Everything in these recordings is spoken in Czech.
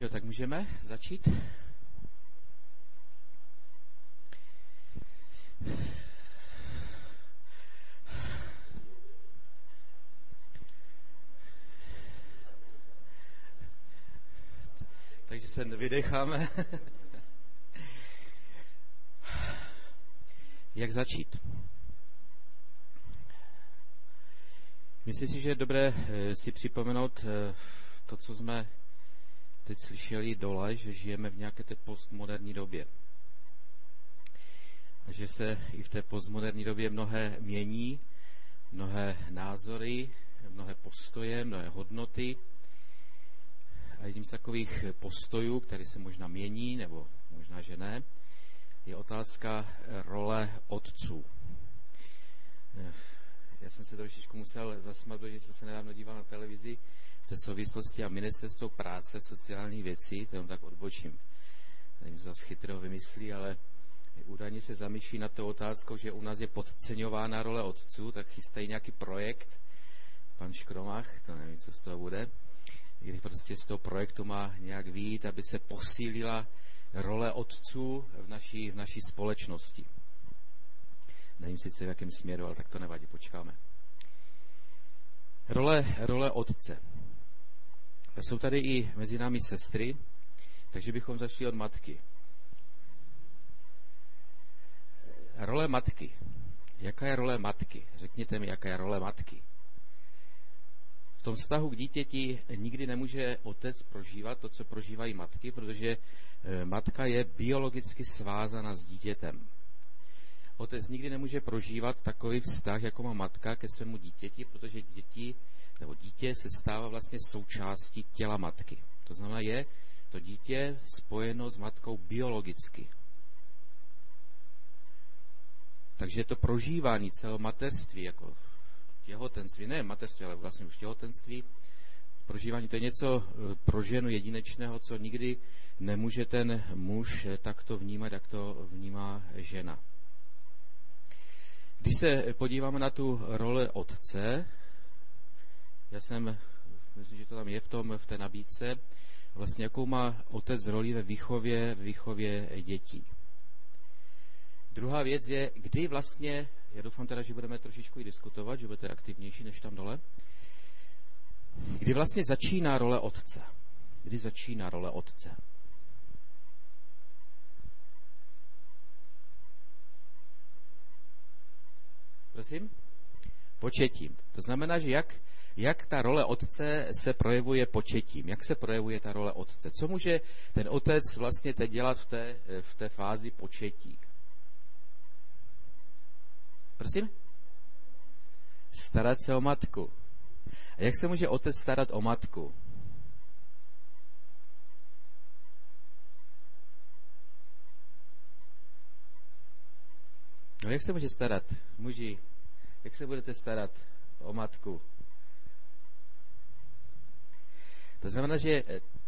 Jo, tak můžeme začít? Takže se vydecháme. Jak začít? Myslím si, že je dobré si připomenout to, co jsme teď slyšeli dole, že žijeme v nějaké té postmoderní době. A že se i v té postmoderní době mnohé mění, mnohé názory, mnohé postoje, mnohé hodnoty. A jedním z takových postojů, který se možná mění, nebo možná, že ne, je otázka role otců. Já jsem se trošičku musel zasmát, protože jsem se nedávno díval na televizi v té souvislosti a ministerstvo práce, sociální věcí, to jenom tak odbočím. Nevím, co zase chytrého vymyslí, ale údajně se zamýšlí nad tou otázkou, že u nás je podceňována role otců, tak chystají nějaký projekt, pan Škromach, to nevím, co z toho bude, když prostě z toho projektu má nějak vyjít, aby se posílila role otců v naší společnosti. Nevím sice v jakém směru, ale tak to nevadí, počkáme. Role otce. Jsou tady i mezi námi sestry, takže bychom začali od matky. Role matky. Jaká je role matky? Řekněte mi, jaká je role matky. V tom vztahu k dítěti nikdy nemůže otec prožívat to, co prožívají matky, protože matka je biologicky svázána s dítětem. Otec nikdy nemůže prožívat takový vztah, jako má matka ke svému dítěti, protože dítě se stává vlastně součástí těla matky. To znamená, je to dítě spojeno s matkou biologicky. Takže to prožívání celého mateřství, jako těhotenství, ne mateřství, ale vlastně už těhotenství, prožívání to je něco pro ženu jedinečného, co nikdy nemůže ten muž takto vnímat, jak to vnímá žena. Když se podíváme na tu roli otce, myslím, že to tam je v té nabídce, vlastně jakou má otec roli ve výchově dětí. Druhá věc je, kdy vlastně, já doufám teda, že budeme trošičku i diskutovat, že budete aktivnější než tam dole, kdy vlastně začíná role otce. Kdy začíná role otce? Prosím? Početím. To znamená, že jak ta role otce se projevuje početím? Jak se projevuje ta role otce? Co může ten otec vlastně teď dělat v té fázi početí? Prosím? Starat se o matku. A jak se může otec starat o matku? No jak se může starat, muži? Jak se budete starat o matku? To znamená, že...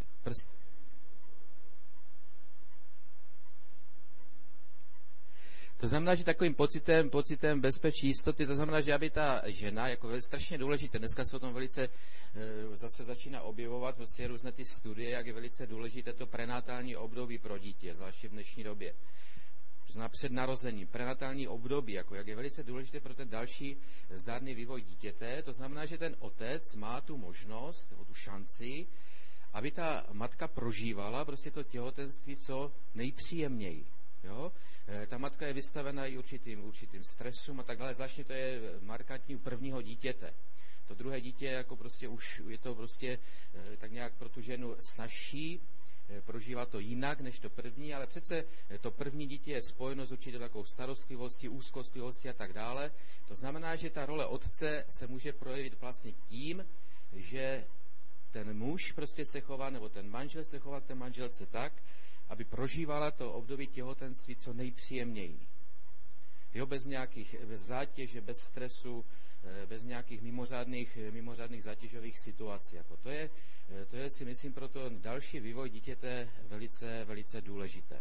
To znamená, že takovým pocitem bezpečí, jistoty, to znamená, že aby ta žena, jako je strašně důležité, dneska se o tom velice zase začíná objevovat, vlastně různé ty studie, jak je velice důležité to prenatální období pro dítě, zvláště v dnešní době. To znamená před narozením, prenatální období, jako jak je velice důležité pro ten další zdárný vývoj dítěte. To znamená, že ten otec má tu možnost, nebo tu šanci, aby ta matka prožívala prostě to těhotenství co nejpříjemněji. Jo? Ta matka je vystavena i určitým stresům a tak dále, zvláště to je markantní u prvního dítěte. To druhé dítě jako prostě už je to prostě tak nějak pro tu ženu snazší, prožívá to jinak než to první, ale přece to první dítě je spojeno s určitou takovou starostlivostí, úzkostlivostí a tak dále. To znamená, že ta role otce se může projevit vlastně tím, že ten muž prostě se chová, nebo ten manžel se chová k té manželce tak, aby prožívala to období těhotenství co nejpříjemněji. Jo, bez zátěže, bez stresu, bez nějakých mimořádných zátěžových situací. Jako to je si myslím pro to další vývoj dítěte velice, velice důležité.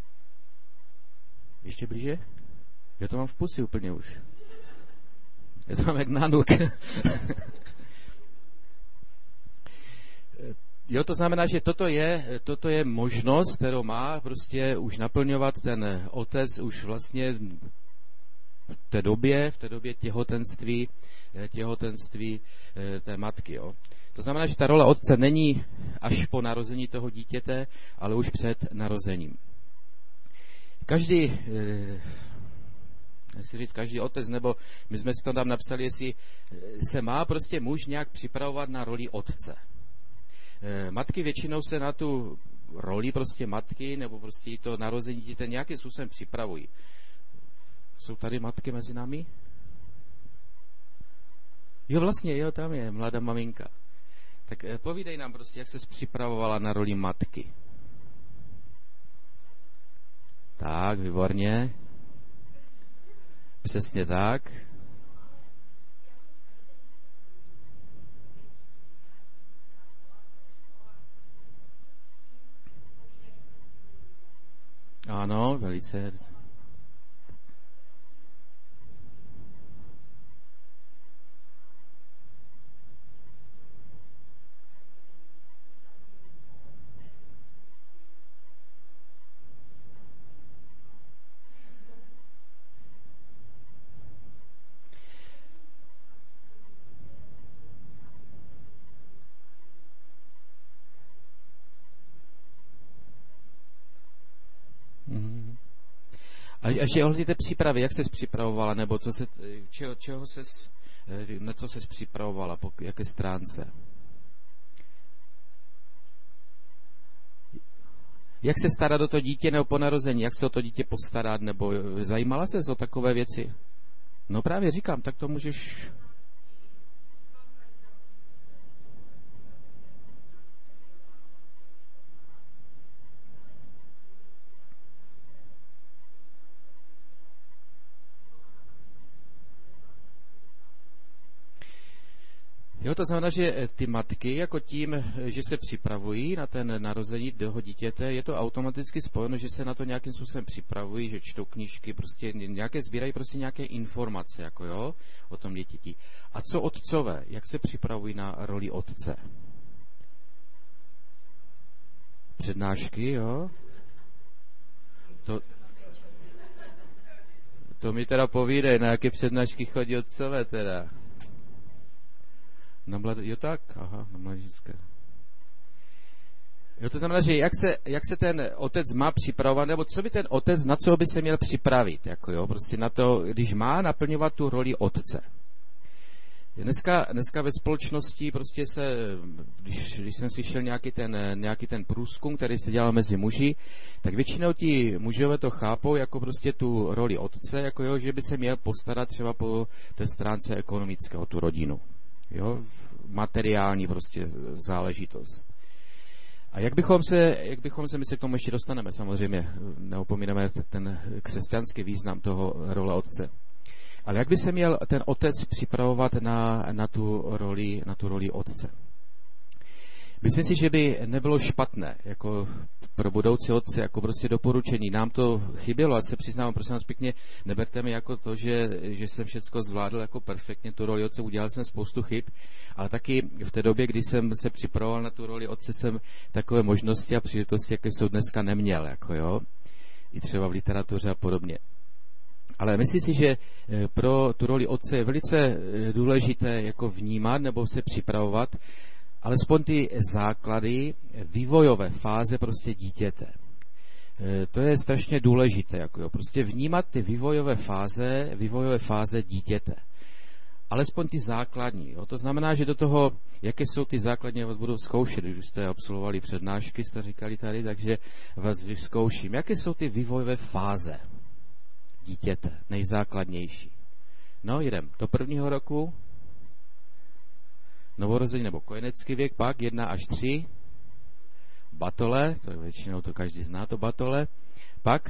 Ještě blíže? Já to mám v pusi úplně už. Já to mám jak nánuk. Jo, to znamená, že toto je možnost, kterou má prostě už naplňovat ten otec už vlastně v té době těhotenství té matky. Jo. To znamená, že ta role otce není až po narození toho dítěte, ale už před narozením. Každý otec, nebo my jsme si to tam napsali, jestli se má prostě muž nějak připravovat na roli otce. Matky většinou se na tu roli prostě matky, nebo prostě to narození dítěte nějakým způsobem připravují. Jsou tady matky mezi námi? Jo, vlastně, jo, tam je mladá maminka. Tak povídej nám prostě, jak ses připravovala na roli matky. Tak, výborně. Přesně tak. Ano, velice. A ještě ohledně té přípravy, jak ses připravovala, nebo na co ses připravovala, po jaké stránce? Jak se starat o to dítě nebo po narození, jak se o to dítě postarat, nebo zajímala ses o takové věci? No právě říkám, tak to můžeš... Jo, to znamená, že ty matky, jako tím, že se připravují na ten narození toho dítěte, je to automaticky spojeno, že se na to nějakým způsobem připravují, že čtou knížky, prostě sbírají prostě nějaké informace, jako jo, o tom dítěti. A co otcové? Jak se připravují na roli otce? Přednášky, jo? To mi teda povídej, na jaké přednášky chodí otcové teda. Jo tak? Aha, na mladíčské. Jo, to znamená, že jak se ten otec má připravovat, nebo co by ten otec, na co by se měl připravit, jako jo, prostě na to, když má naplňovat tu roli otce. Dneska ve společnosti prostě když jsem slyšel nějaký ten průzkum, který se dělal mezi muži, tak většinou ti mužové to chápou jako prostě tu roli otce, jako jo, že by se měl postarat třeba po té stránce ekonomické o tu rodinu. Jo, materiální prostě záležitost. A jak bychom se, my se k tomu ještě dostaneme, samozřejmě, neopomínáme ten křesťanský význam toho role otce. Ale jak by se měl ten otec připravovat na tu roli otce? Myslím si, že by nebylo špatné, jako pro budoucí otce, jako prostě doporučení. Nám to chybělo, a se přiznám, prosím vás pěkně, neberte mi jako to, že jsem všecko zvládl jako perfektně tu roli otce, udělal jsem spoustu chyb, ale taky v té době, kdy jsem se připravoval na tu roli otce, jsem takové možnosti a příležitosti, jaké jsou dneska, neměl, jako jo, i třeba v literatuře a podobně. Ale myslím si, že pro tu roli otce je velice důležité jako vnímat nebo se připravovat, alespoň ty základy vývojové fáze prostě dítěte. To je strašně důležité, jako jo, prostě vnímat ty vývojové fáze dítěte. Alespoň ty základní. Jo. To znamená, že do toho, jaké jsou ty základní, já vás budu zkoušet, když jste absolvovali přednášky, jste říkali tady, takže vás vyzkouším. Jaké jsou ty vývojové fáze dítěte, nejzákladnější? No, jdem do 1. roku, novorození nebo kojenecký věk, pak 1 až 3, batole, to je většinou to každý zná, to batole, pak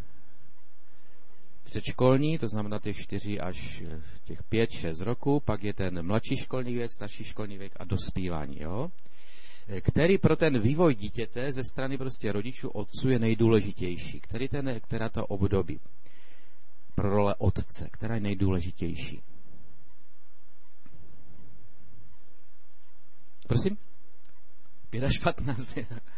předškolní, to znamená těch 4 až těch 5, 6 roku, pak je ten mladší školní věk, starší školní věk a dospívání, jo? Který pro ten vývoj dítěte ze strany prostě rodičů, otců je nejdůležitější, která to období pro role otce, která je nejdůležitější. Prosím? 5 až 15.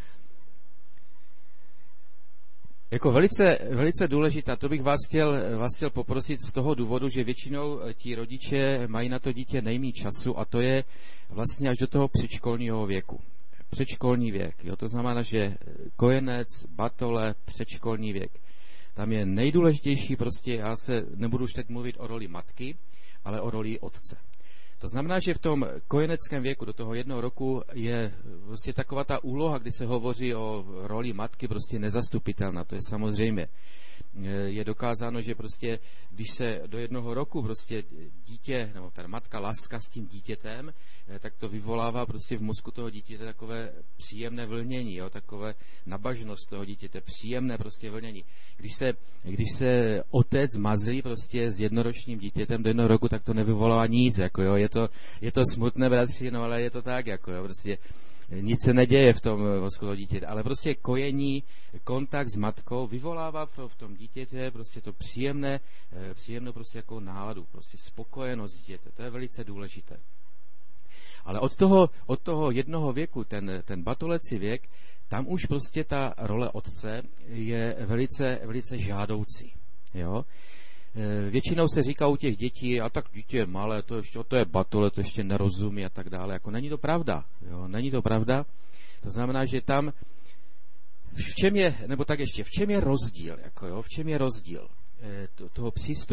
Jako velice důležitá, to bych vás chtěl poprosit z toho důvodu, že většinou ti rodiče mají na to dítě nejméně času a to je vlastně až do toho předškolního věku. Předškolní věk, jo, to znamená, že kojenec, batole, předškolní věk. Tam je nejdůležitější prostě, já se nebudu už teď mluvit o roli matky, ale o roli otce. To znamená, že v tom kojeneckém věku do toho 1 roku je prostě taková ta úloha, kdy se hovoří o roli matky, prostě nezastupitelná, to je samozřejmě. Je dokázáno, že prostě, když se do 1 roku prostě dítě, nebo ta matka láska s tím dítětem, tak to vyvolává prostě v mozku toho dítěte takové příjemné vlnění, jo, takové nabažnost toho dítěte, příjemné prostě vlnění. Když se otec mazlí prostě s 1ročním dítětem do 1 roku, tak to nevyvolává nic, jako jo, je to smutné, bratři, no ale je to tak, jako jo, prostě nic se neděje v tom mozku toho dítěte, ale prostě kojení, kontakt s matkou vyvolává v tom dítěte prostě to příjemnou prostě jako náladu, prostě spokojenost dítěte, to je velice důležité. Ale od toho 1 věku, ten batoleci věk, tam už prostě ta role otce je velice žádoucí. Jo? Většinou se říká u těch dětí, a tak dítě je malé, to je batole, to ještě nerozumí a tak dále. Jako není to pravda. Jo? Není to pravda. To znamená, že tam v čem je rozdíl? Jako, jo? V čem je rozdíl? Toho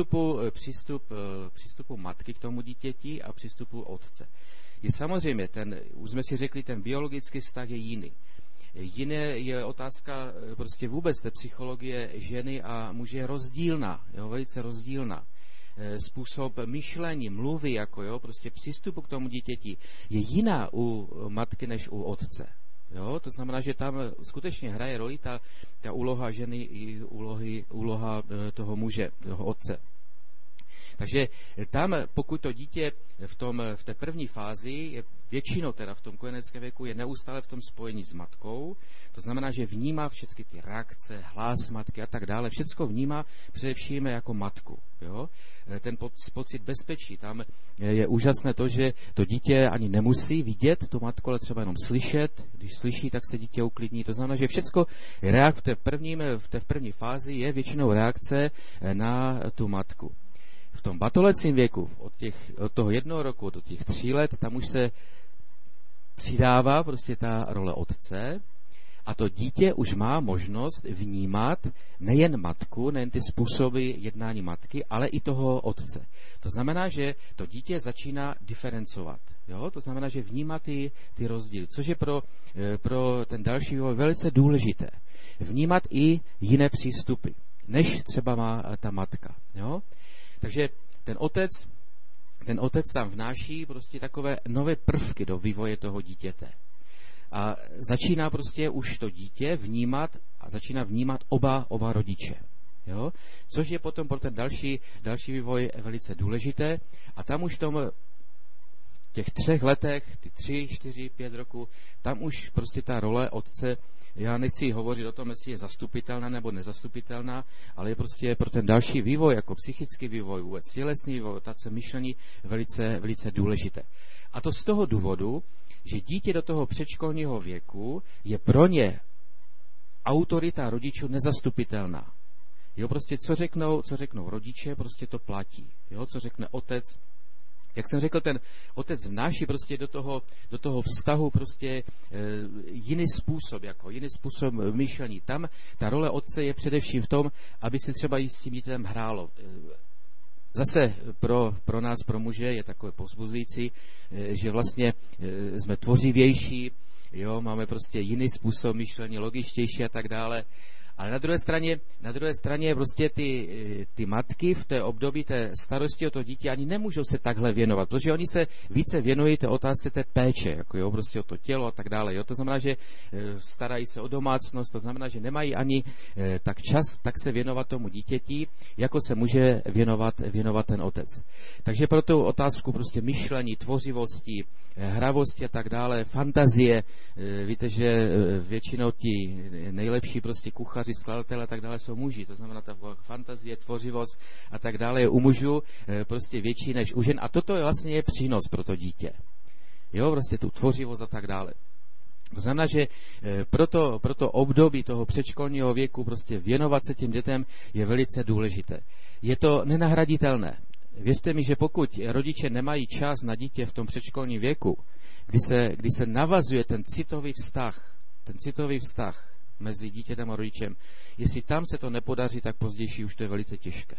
přístupu matky k tomu dítěti a přístupu otce. Je samozřejmě, už jsme si řekli, ten biologický vztah je jiný. Jiné je otázka prostě vůbec té psychologie ženy a muže je rozdílná, jo, velice rozdílná. Způsob myšlení, mluvy, jako jo, prostě přístupu k tomu dítěti je jiná u matky než u otce. Jo, to znamená, že tam skutečně hraje roli ta úloha ženy i úloha toho muže, toho otce. Takže tam, pokud to dítě v té první fázi je většinou teda v tom kojeneckém věku je neustále v tom spojení s matkou, to znamená, že vnímá všechny ty reakce, hlas matky a tak dále, všecko vnímá především jako matku. Jo? Ten pocit bezpečí, tam je úžasné to, že to dítě ani nemusí vidět tu matku, ale třeba jenom slyšet, když slyší, tak se dítě uklidní, to znamená, že všecko v té první fázi je většinou reakce na tu matku. V tom batolecím věku, od toho 1 roku do těch 3 let, tam už se přidává prostě ta role otce a to dítě už má možnost vnímat nejen matku, nejen ty způsoby jednání matky, ale i toho otce. To znamená, že to dítě začíná diferencovat. Jo? To znamená, že vnímá ty rozdíly, což je pro ten další vývoj velice důležité. Vnímat i jiné přístupy, než třeba má ta matka. Jo? Takže ten otec tam vnáší prostě takové nové prvky do vývoje toho dítěte. A začíná prostě už to dítě začíná vnímat oba rodiče. Jo? Což je potom pro ten další vývoj velice důležité. A tam už v těch 3 letech, ty 3, 4, 5 roku, tam už prostě ta role otce, já nechci hovořit o tom, jestli je zastupitelná nebo nezastupitelná, ale je prostě pro ten další vývoj, jako psychický vývoj, vůbec tělesný vývoj, otázka myšlení velice důležité. A to z toho důvodu, že dítě do toho předškolního věku je pro ně autorita rodičů nezastupitelná. Jo, prostě co řeknou rodiče, prostě to platí. Jo, co řekne otec. Jak jsem řekl, ten otec vnáší prostě do toho vztahu prostě jiný způsob myšlení. Tam ta role otce je především v tom, aby se třeba i s tím dítětem hrálo. Zase pro nás, pro muže, je takové povzbuzující, že vlastně jsme tvořivější, jo, máme prostě jiný způsob myšlení, logičtější a tak dále. Ale na druhé straně prostě ty matky v té období té starosti o to dítě ani nemůžou se takhle věnovat, protože oni se více věnují té otázce té péče, jako jo, prostě o to tělo a tak dále. Jo. To znamená, že starají se o domácnost, to znamená, že nemají ani tak se věnovat tomu dítěti, jako se může věnovat ten otec. Takže pro tu otázku prostě myšlení, tvořivosti, hravosti a tak dále, fantazie, víte, že většinou ti nejlepší prostě kuchaři, skladatelé a tak dále jsou muži, to znamená ta fantazie, tvořivost a tak dále je u mužů prostě větší než u žen a toto je vlastně přínos pro to dítě. Jo, prostě tu tvořivost a tak dále. To znamená, že pro to období toho předškolního věku prostě věnovat se těm dětem je velice důležité. Je to nenahraditelné. Věřte mi, že pokud rodiče nemají čas na dítě v tom předškolním věku, kdy se navazuje ten citový vztah mezi dítětem a rodičem, jestli tam se to nepodaří, tak později už to je velice těžké.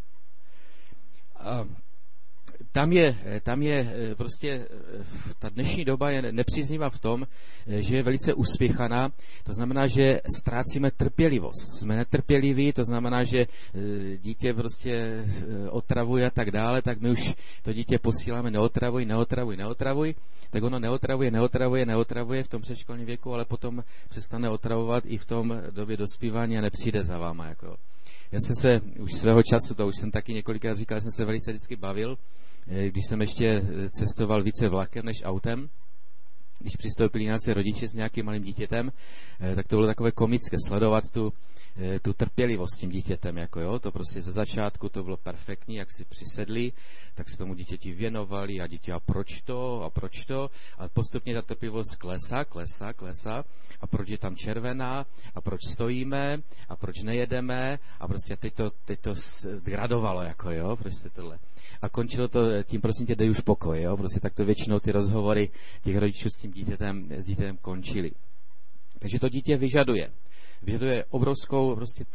Tam je prostě ta dnešní doba je nepříznivá v tom, že je velice uspěchaná, to znamená, že ztrácíme trpělivost. Jsme netrpěliví, to znamená, že dítě prostě otravuje a tak dále, tak my už to dítě posíláme neotravuj, tak ono neotravuje v tom předškolním věku, ale potom přestane otravovat i v tom době dospívání a nepřijde za váma. Jako. Já jsem se už svého času, to už jsem taky několikrát říkal, jsem se velice vždycky bavil, když jsem ještě cestoval více vlakem než autem, když přistoupili nějací rodiče s nějakým malým dítětem, tak to bylo takové komické sledovat tu trpělivost s tím dítětem, jako jo, to prostě ze začátku to bylo perfektní, jak si přisedli, tak se tomu dítěti věnovali a dítě a proč to a postupně ta trpělivost klesá a proč je tam červená a proč stojíme a proč nejedeme a prostě teď to gradovalo, jako jo, prostě tohle. A končilo to tím, prosím tě, dej už pokoj, jo, prostě tak to většinou ty rozhovory těch rodičů s tím dítětem končily. Takže to dítě vyžaduje obrovskou prostě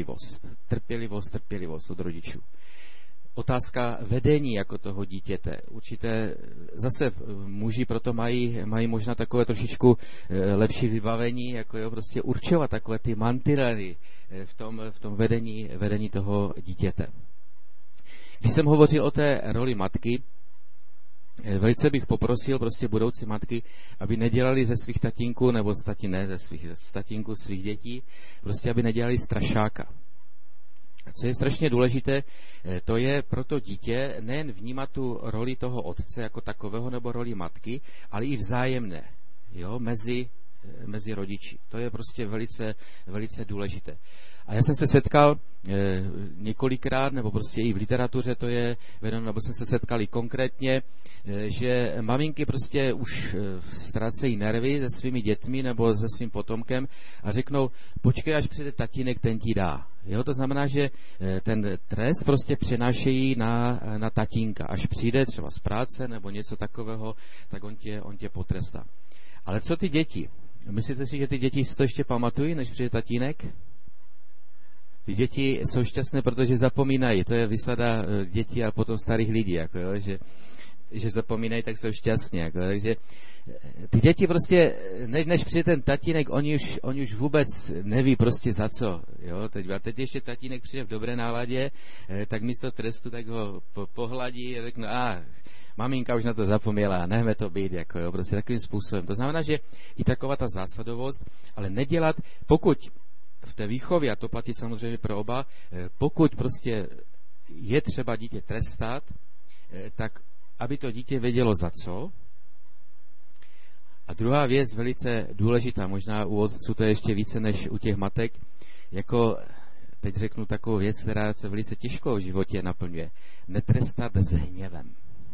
trpělivost od rodičů. Otázka vedení jako toho dítěte. Určité zase muži proto mají možná takové trošičku lepší vybavení, jako jo, prostě určovat takové ty mantinely v tom vedení toho dítěte. Když jsem hovořil o té roli matky, velice bych poprosil prostě budoucí matky, aby nedělali ze svých tatínků, nebo z tatínků svých dětí, prostě aby nedělali strašáka. Co je strašně důležité, to je pro to dítě nejen vnímat tu roli toho otce jako takového, nebo roli matky, ale i vzájemné, jo, mezi rodiči. To je prostě velice, velice důležité. A já jsem se setkal několikrát, nebo prostě i v literatuře to je vedeno, nebo jsem se setkal i konkrétně, že maminky prostě už ztrácejí nervy se svými dětmi nebo se svým potomkem a řeknou, počkej, až přijde tatínek, ten ti dá. Jo, to znamená, že ten trest prostě přenášejí na tatínka. Až přijde třeba z práce nebo něco takového, tak on tě potrestá. Ale co ty děti? Myslíte si, že ty děti si to ještě pamatují, než přijde tatínek? Ty děti jsou šťastné, protože zapomínají. To je vysada dětí a potom starých lidí, jako jo, že zapomínají, tak jsou šťastní. Jako, takže ty děti prostě, než přijde ten tatínek, oni už vůbec neví prostě za co. Jo? Teď ještě tatínek přijde v dobré náladě, tak místo trestu tak ho pohladí a řekne, maminka už na to zapomněla, nechme to být, jako jo, prostě takovým způsobem. To znamená, že i taková ta zásadovost, ale nedělat, pokud v té výchově, a to platí samozřejmě pro oba, pokud prostě je třeba dítě trestat, tak aby to dítě vědělo za co. A druhá věc, velice důležitá, možná u otců to je ještě více než u těch matek, jako teď řeknu takovou věc, která se velice těžko v životě naplňuje. Netrestat s hněvem.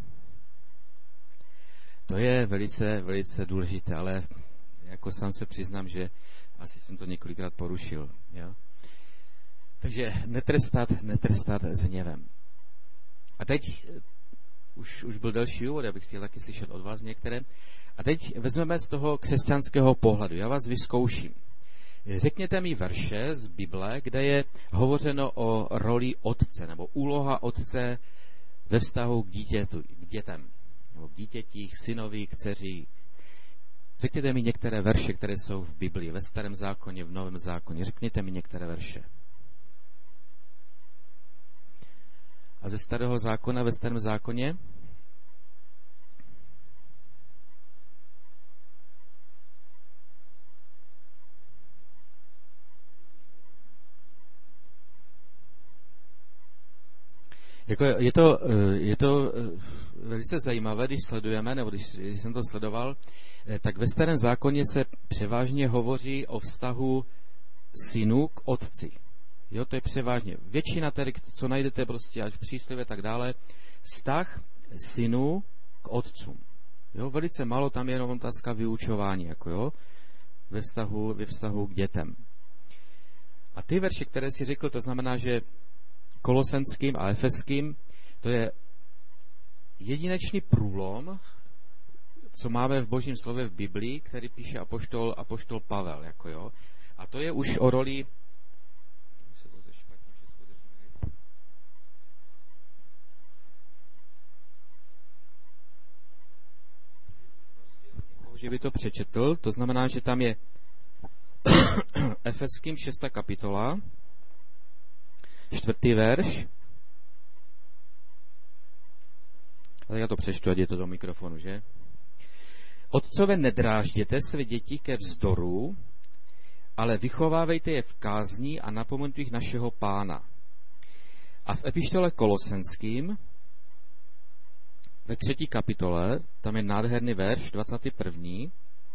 To je velice, velice důležité, ale jako sám se přiznám, že asi jsem to několikrát porušil. Jo? Takže netrestat s hněvem. A teď už byl delší úvod, abych chtěl taky slyšet od vás některé. A teď vezmeme z toho křesťanského pohledu. Já vás vyzkouším. Řekněte mi verše z Bible, kde je hovořeno o roli otce, nebo úloha otce ve vztahu k dětem, nebo k dítětích, synových, dceří. Řekněte mi některé verše, které jsou v Biblii, ve Starém zákoně, v Novém zákoně. Řekněte mi některé verše. A ze Starého zákona ve Starém zákoně? Je to velice zajímavé, když sledujeme, nebo když jsem to sledoval, tak ve Starém zákoně se převážně hovoří o vztahu synů k otci. Jo, to je převážně. Většina tady, co najdete prostě až v příslově tak dále, vztah synů k otcům. Jo, velice málo tam je jenom otázka vyučování, jako jo. ve vztahu k dětem. A ty verše, které si řekl, to znamená, že Kolosenským a Efeským, to je jedinečný průlom, co máme v Božím slově v Biblii, který píše apoštol Pavel. Jako jo. A to je už o roli... že by to přečetl, to znamená, že tam je Efeským 6. kapitola, 4. verš. Ale já to přečtu, ať je to do mikrofonu, že? Otcové, nedrážděte své děti ke vzdoru, ale vychovávejte je v kázni a na památcích našeho Pána. A v epištole Kolosenským ve 3. kapitole, tam je nádherný verš, 21.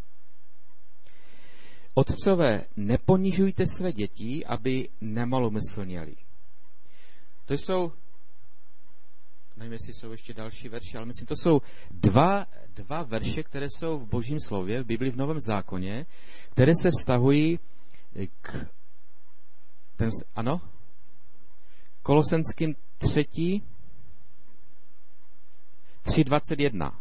Otcové, neponižujte své děti, aby nemalomyslněli. To jsou, nevím, jestli jsou ještě další verše, ale myslím, to jsou dva verše, které jsou v Božím slově, v Biblii, v Novém zákoně, které se vztahují k... Ano? Kolosenským 3:21.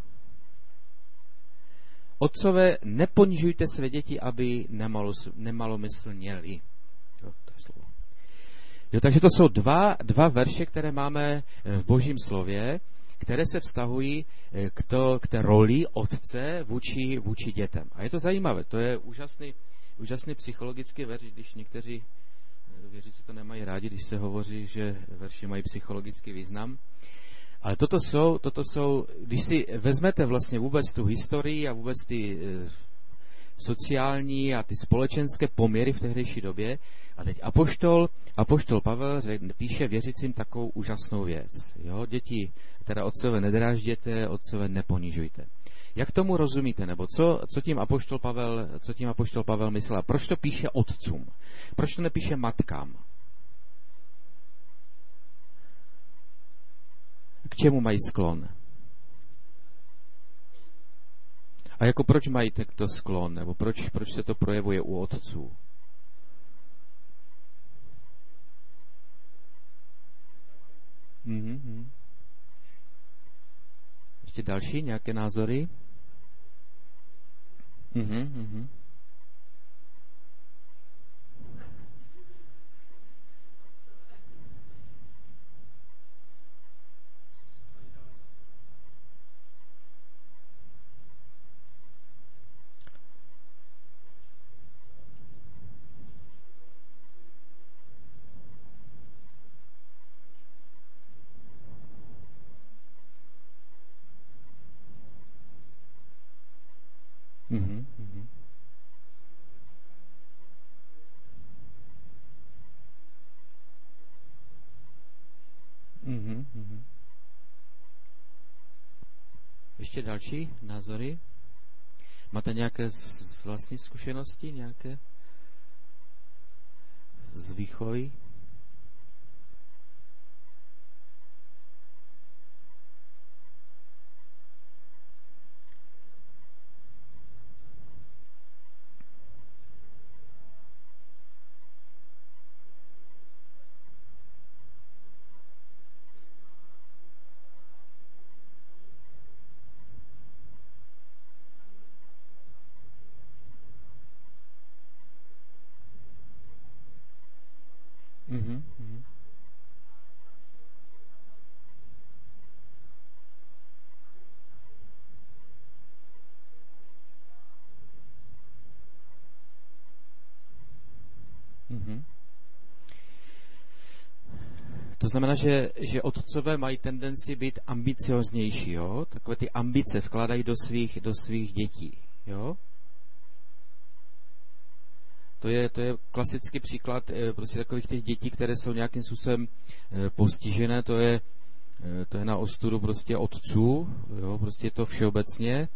Otcové, neponižujte své děti, aby nemalomyslněli. To je slovo. Takže to jsou dva verše, které máme v Božím slově, které se vztahují k té roli otce vůči dětem. A je to zajímavé, to je úžasný psychologický verš, když někteří věřící to nemají rádi, když se hovoří, že verše mají psychologický význam. Ale toto jsou, když si vezmete vlastně vůbec tu historii a vůbec ty sociální a ty společenské poměry v tehdejší době, a teď apoštol Pavel píše věřícím takovou úžasnou věc. Jo? Děti, teda otcové nedrážděte, otcové neponižujte. Jak tomu rozumíte? Nebo co tím apoštol Pavel myslel? Proč to píše otcům? Proč to nepíše matkám? K čemu mají sklon? A jako proč mají tento sklon? Nebo proč se to projevuje u otců? Ještě další nějaké názory? Ještě další názory? Máte nějaké vlastní zkušenosti? Nějaké z výchovy? To znamená, že otcové mají tendenci být ambicioznější, jo? Takové ty ambice vkládají do svých dětí, jo? To je klasický příklad prostě takových těch dětí, které jsou nějakým způsobem postižené, to je na ostudu prostě otců, jo? Prostě je to všeobecně.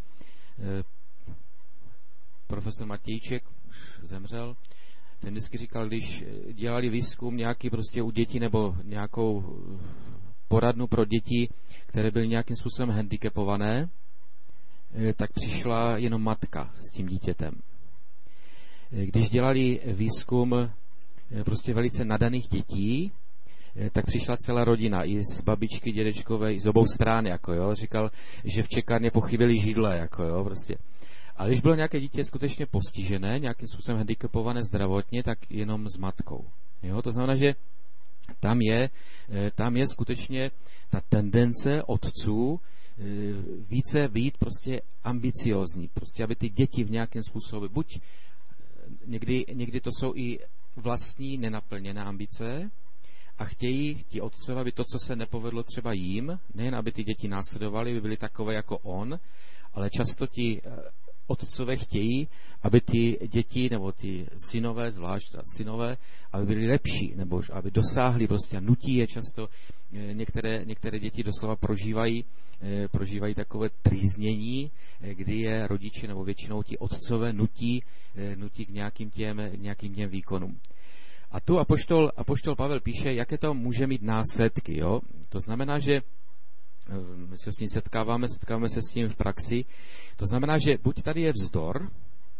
Profesor Matějček už zemřel. Ten vždycky říkal, když dělali výzkum nějaký prostě u dětí nebo nějakou poradnu pro děti, které byly nějakým způsobem handicapované, tak přišla jenom matka s tím dítětem. když dělali výzkum prostě velice nadaných dětí, tak přišla celá rodina, i z babičky, dědečkové, i z obou stran, jako jo. Říkal, že v čekárně pochyběly židle, jako jo, prostě. Ale když bylo nějaké dítě skutečně postižené, nějakým způsobem handicapované zdravotně, tak jenom s matkou. Jo? To znamená, že tam je skutečně ta tendence otců více být prostě ambiciózní, prostě aby ty děti v nějakém způsobu, buď někdy to jsou i vlastní nenaplněné ambice a chtějí ti otcové, aby to, co se nepovedlo třeba jim, nejen aby ty děti následovaly, by byly takové jako on, ale často ti otcové chtějí, aby ty děti, nebo ty synové, zvlášť synové, aby byli lepší, nebo aby dosáhli prostě a nutí je často. Některé děti doslova prožívají takové trýznění, kdy je rodiče, nebo většinou ti otcové nutí k nějakým těm výkonům. A tu apoštol Pavel píše, jaké to může mít následky. Jo? To znamená, že my se s ním setkáváme se s tím v praxi. To znamená, že buď tady je vzdor,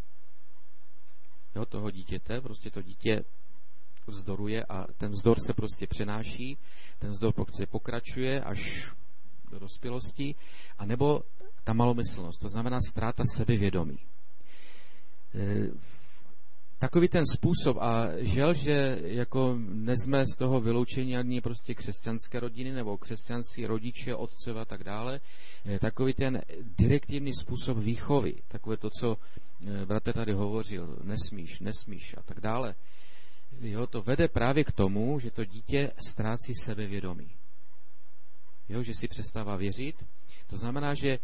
jo, toho dítěte, prostě to dítě vzdoruje a ten vzdor se prostě přenáší, ten vzdor prostě pokračuje až do dospělosti, anebo ta malomyslnost, to znamená ztráta sebevědomí. Takový ten způsob, a žel, že jako nejsme z toho vyloučení ani prostě křesťanské rodiny nebo křesťanský rodiče, otcové a tak dále, takový ten direktivní způsob výchovy, takové to, co bratr tady hovořil, nesmíš a tak dále, jo, to vede právě k tomu, že to dítě ztrácí sebevědomí. Jo, že si přestává věřit. To znamená, že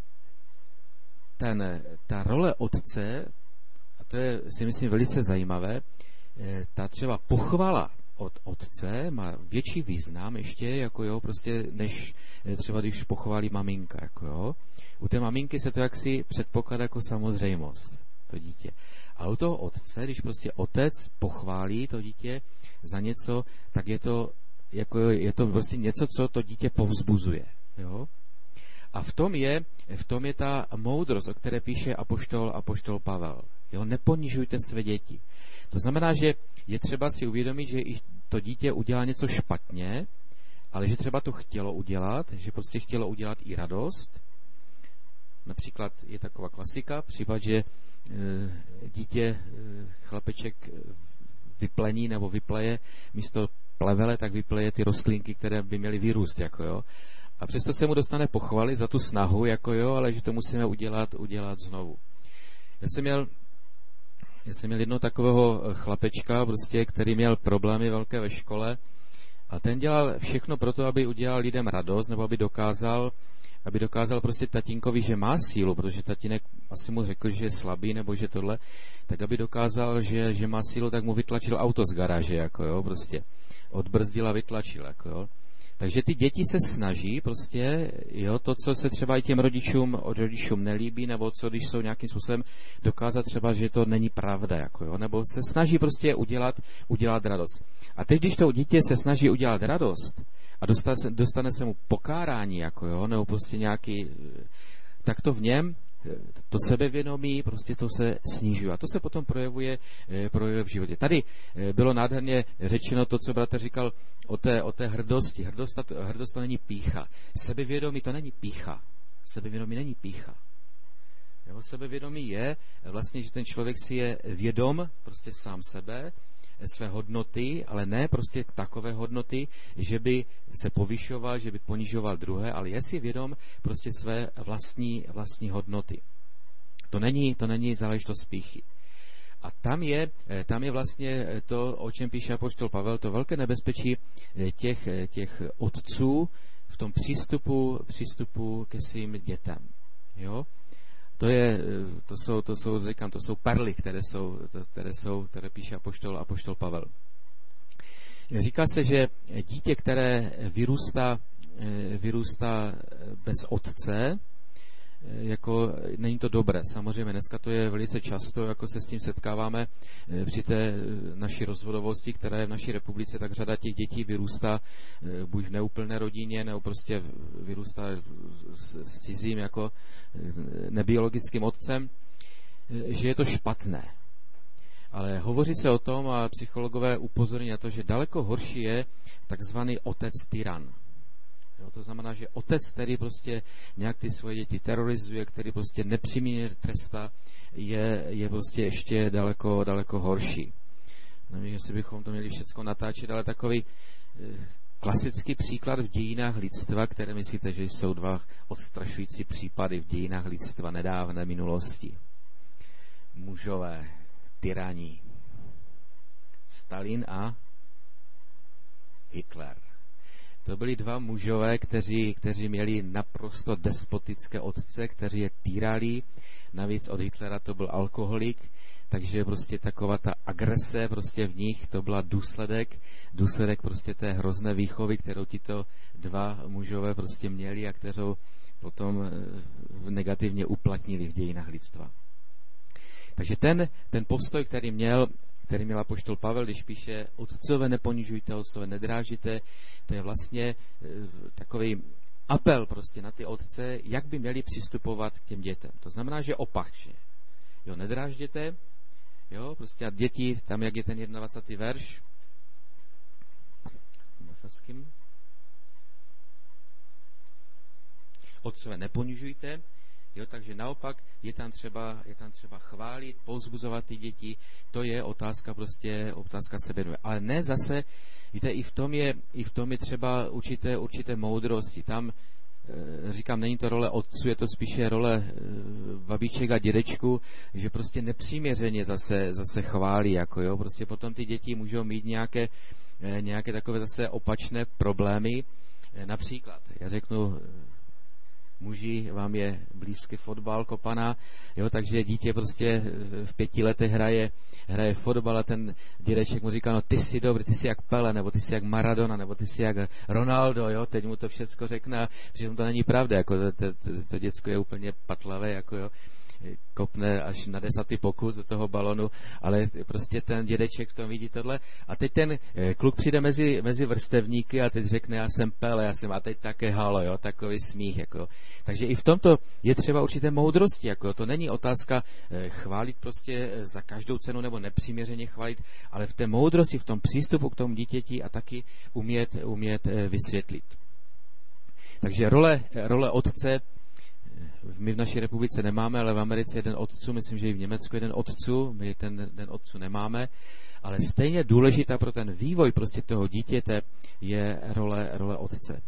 ta role otce, a to je, si myslím, velice zajímavé, ta třeba pochvala od otce má větší význam ještě, jako jo, prostě, než třeba když pochválí maminka, jako jo. U té maminky se to jaksi předpokládá jako samozřejmost, to dítě. A u toho otce, když prostě otec pochválí to dítě za něco, tak je to prostě něco, co to dítě povzbuzuje, jo. A v tom je ta moudrost, o které píše apoštol Pavel. Jo, neponižujte své děti. To znamená, že je třeba si uvědomit, že i to dítě udělá něco špatně, ale že třeba to chtělo udělat, že prostě chtělo udělat i radost. Například je taková klasika, případ, že dítě, chlapeček vyplení nebo vypleje místo plevele, tak vypleje ty rostlinky, které by měly vyrůst, jako jo. A přesto se mu dostane pochvaly za tu snahu, jako jo, ale že to musíme udělat znovu. Já jsem měl jednoho takového chlapečka, prostě, který měl problémy velké ve škole a ten dělal všechno pro to, aby udělal lidem radost, nebo aby dokázal prostě tatínkovi, že má sílu, protože tatínek asi mu řekl, že je slabý, nebo že tohle, tak aby dokázal, že má sílu, tak mu vytlačil auto z garáže, jako jo, prostě. Odbrzdil a vytlačil, jako jo. Takže ty děti se snaží prostě, jo, to, co se třeba i těm rodičům nelíbí, nebo co, když jsou nějakým způsobem dokázat třeba, že to není pravda, jako jo, nebo se snaží prostě udělat radost. A teď, když to dítě se snaží udělat radost a dostane se mu pokárání, jako jo, nebo prostě nějaký, tak to v něm, to sebevědomí, prostě to se snižuje. A to se potom projevuje v životě. Tady bylo nádherně řečeno to, co bratr říkal o té hrdosti. Hrdost to není pýcha. Sebevědomí to není pýcha. Sebevědomí není pýcha. Jeho sebevědomí je vlastně, že ten člověk si je vědom prostě sám sebe, své hodnoty, ale ne prostě takové hodnoty, že by se povyšoval, že by ponižoval druhé, ale je si vědom prostě své vlastní hodnoty. To není záležitost pýchy. A tam je vlastně to, o čem píše apoštol Pavel, to velké nebezpečí těch otců v tom přístupu ke svým dětem. Jo? To jsou perly, které píše apoštol Pavel. Říká se, že dítě, které vyrůstá bez otce, jako není to dobré. Samozřejmě dneska to je velice často, jako se s tím setkáváme při té naší rozvodovosti, která je v naší republice, tak řada těch dětí vyrůstá buď v neúplné rodině, nebo prostě vyrůstá s cizím jako nebiologickým otcem, že je to špatné. Ale hovoří se o tom a psychologové upozorní na to, že daleko horší je takzvaný otec tyran. Jo, to znamená, že otec, který prostě nějak ty svoje děti terorizuje, který prostě nepřiměřeně trestá, je prostě ještě daleko horší. Nevím, jestli bychom to měli všechno natáčet, ale takový klasický příklad v dějinách lidstva, které myslíte, že jsou dva odstrašující případy v dějinách lidstva nedávné minulosti. Mužové, tyrani. Stalin a Hitler. To byli dva mužové, kteří měli naprosto despotické otce, kteří je týrali. Navíc od Hitlera to byl alkoholik, takže prostě taková ta agrese prostě v nich, to byla důsledek prostě té hrozné výchovy, kterou tito dva mužové prostě měli a kterou potom negativně uplatnili v dějinách lidstva. Takže ten postoj, který měl apoštol Pavel, když píše otcové neponižujte, otcové nedrážíte, to je vlastně takový apel prostě na ty otce, jak by měli přistupovat k těm dětem. To znamená, že opačně. Jo, nedrážděte, jo, prostě a děti, tam jak je ten 21. verš, otcové neponižujte, jo, takže naopak je tam třeba chválit, povzbuzovat ty děti, to je otázka sebevědomí. Ale ne zase, víte, i v tom je třeba určité moudrosti. Tam říkám, není to role otců, je to spíše role babiček a dědečku, že prostě nepřiměřeně zase chválí, jako jo, prostě potom ty děti můžou mít nějaké takové zase opačné problémy. Například, já řeknu, muži, vám je blízký fotbal, kopana, jo, takže dítě prostě v 5 letech hraje fotbal a ten dědeček mu říká, no ty jsi dobrý, ty jsi jak Pele, nebo ty jsi jak Maradona, nebo ty jsi jak Ronaldo, jo, teď mu to všecko řekne, že to není pravda, jako to děcko je úplně patlavé, jako jo, kopne až na 10. pokus do toho balonu, ale prostě ten dědeček v tom vidí tohle. A teď ten kluk přijde mezi vrstevníky a teď řekne, já jsem Pele, a teď také halo, jo, takový smích, jako. Takže i v tomto je třeba určité moudrosti, jako to není otázka chválit prostě za každou cenu nebo nepřiměřeně chválit, ale v té moudrosti, v tom přístupu k tomu dítěti a taky umět vysvětlit. Takže role otce my v naší republice nemáme, ale v Americe jeden otců, myslím, že i v Německu jeden otců, my ten otců nemáme, ale stejně důležitá pro ten vývoj prostě toho dítěte je role otce.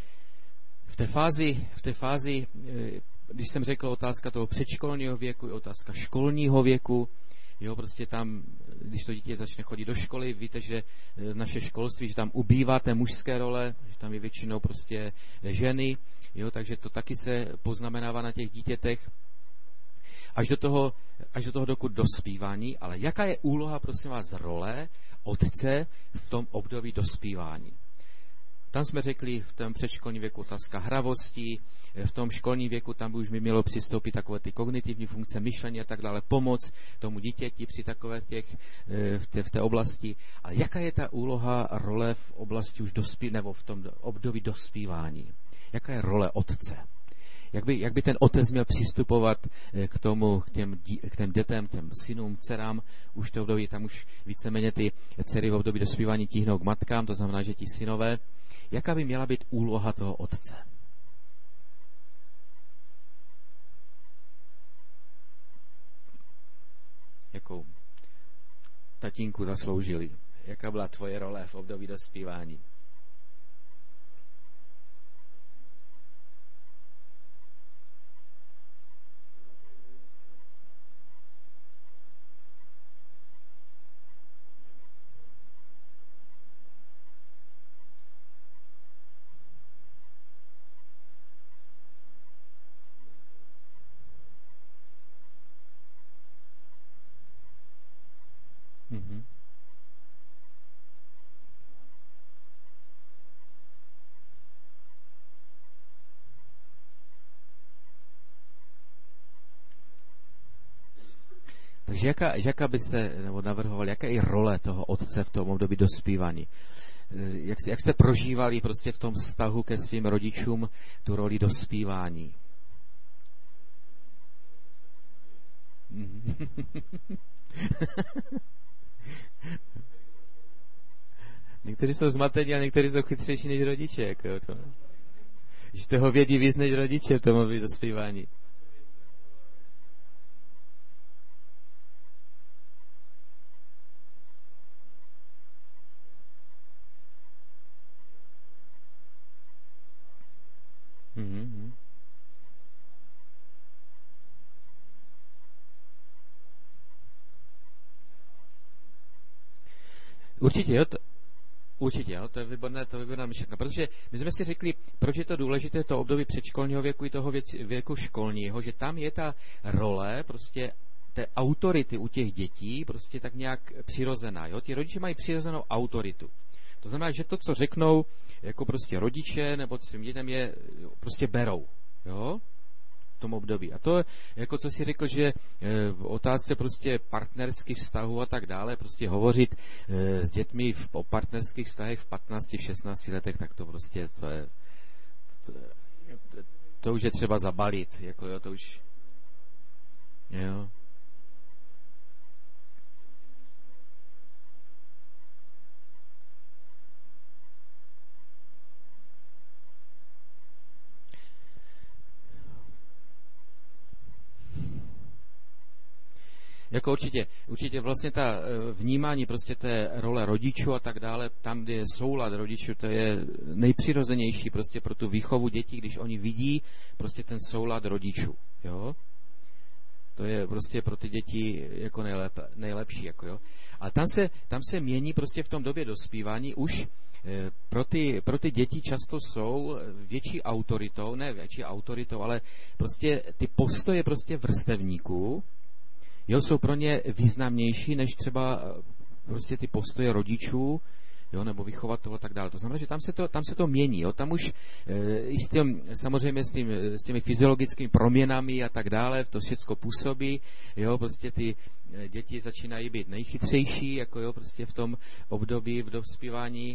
V té fázi, když jsem řekl otázka toho předškolního věku, je otázka školního věku, jo, prostě tam, když to dítě začne chodit do školy, víte, že naše školství, že tam ubývá té mužské role, že tam je většinou prostě ženy, jo, takže to taky se poznamenává na těch dítětech až do toho dokud dospívání, ale jaká je úloha, prosím vás, role otce v tom období dospívání? Tam jsme řekli v tom předškolním věku otázka hravosti, v tom školním věku tam by už mělo přistoupit takové ty kognitivní funkce myšlení a tak dále, pomoc tomu dítěti při takové v té oblasti. Ale jaká je ta úloha, role v oblasti už nebo v tom období dospívání? Jaká je role otce? Jak by ten otec měl přistupovat k těm dětem, k těm synům, dcerám, už to období, tam už víceméně ty dcery v období dospívání tíhnou k matkám, to znamená, že ti synové. Jaká by měla být úloha toho otce? Jakou tatínku zasloužili? Jaká byla tvoje role v období dospívání? Takže jaká byste navrhovali, jaká je role toho otce v tom období dospívání? Jak jste prožívali prostě v tom vztahu ke svým rodičům tu roli dospívání? Mhm. Někteří jsou zmatení a někteří jsou chytřejší než rodiče. Jako to. Že toho vědí víc než rodiče v tom dospívání. Mm-hmm. Určitě, jo, určitě, jo, to je výborná myšlenka, protože my jsme si řekli, proč je to důležité, to období předškolního věku i toho věku školního, že tam je ta role prostě té autority u těch dětí prostě tak nějak přirozená, jo, ti rodiče mají přirozenou autoritu. To znamená, že to, co řeknou jako prostě rodiče nebo svým dětem je prostě berou, jo, v tom období. A to, jako co si řekl, že v otázce prostě partnerských vztahů a tak dále, prostě hovořit s dětmi o partnerských vztahech v 15, v 16 letech, tak to prostě, to už je třeba zabalit, jako jo, to už, jo. Jako určitě vlastně ta vnímání prostě té role rodičů a tak dále, tam, kde je soulad rodičů, to je nejpřirozenější prostě pro tu výchovu dětí, když oni vidí prostě ten soulad rodičů, jo. To je prostě pro ty děti jako nejlepší, jako jo. A tam se mění prostě v tom době dospívání už pro ty děti často jsou větší autoritou, ne větší autoritou, ale prostě ty postoje prostě vrstevníků, jo, jsou pro ně významnější než třeba prostě ty postoje rodičů, jo, nebo vychovatelů a tak dále. To znamená, že tam se to mění, jo, tam už i samozřejmě s těmi fyziologickými proměnami a tak dále, to všechno působí, jo, prostě ty děti začínají být nejchytřejší, jako jo, prostě v tom období v dospívání.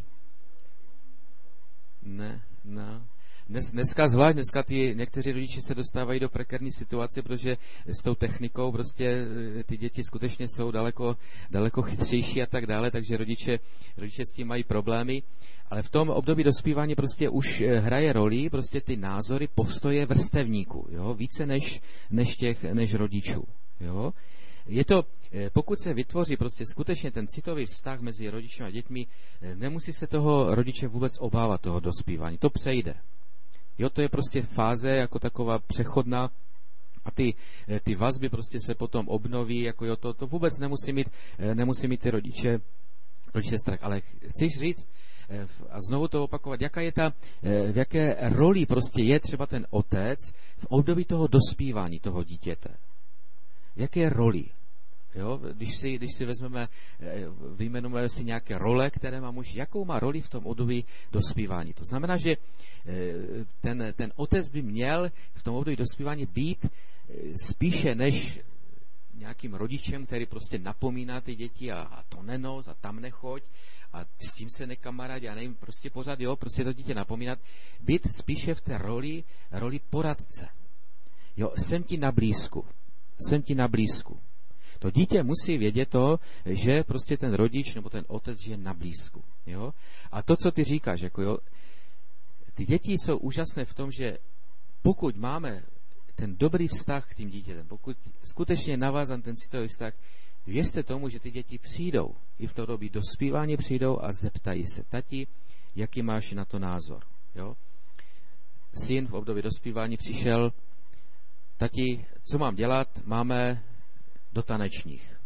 Ne. Dneska někteří rodiče se dostávají do prekérní situace, protože s tou technikou prostě ty děti skutečně jsou daleko chytřejší a tak dále, takže rodiče s tím mají problémy. Ale v tom období dospívání prostě už hraje roli prostě ty názory, postoje vrstevníků, jo, více než rodičů, jo. Je to, pokud se vytvoří prostě skutečně ten citový vztah mezi rodičem a dětmi, nemusí se toho rodiče vůbec obávat, toho dospívání, to přejde. Jo, to je prostě fáze jako taková přechodná a ty vazby prostě se potom obnoví, jako jo, to vůbec nemusí mít ty rodiče strach. Ale chceš říct, a znovu to opakovat, v jaké roli prostě je třeba ten otec v období toho dospívání toho dítěte. V jaké roli? Jo, když si vezmeme, vyjmenujeme si nějaké role, které má muž, jakou má roli v tom období dospívání. To znamená, že ten otec by měl v tom období dospívání být spíše než nějakým rodičem, který prostě napomíná ty děti a to nenos a tam nechoď a s tím se nekamarádi, já nevím, prostě pořád, jo, prostě to dítě napomínat, být spíše v té roli poradce. Jo, jsem ti na blízku. To dítě musí vědět to, že prostě ten rodič nebo ten otec je na blízku. Jo? A to, co ty říkáš, jako jo, ty děti jsou úžasné v tom, že pokud máme ten dobrý vztah k tím dítětem, pokud skutečně navázan ten citový vztah, věřte tomu, že ty děti přijdou, i v tom době dospívání přijdou a zeptají se, tati, jaký máš na to názor. Jo? Syn v období dospívání přišel, tati, co mám dělat, máme do tanečních.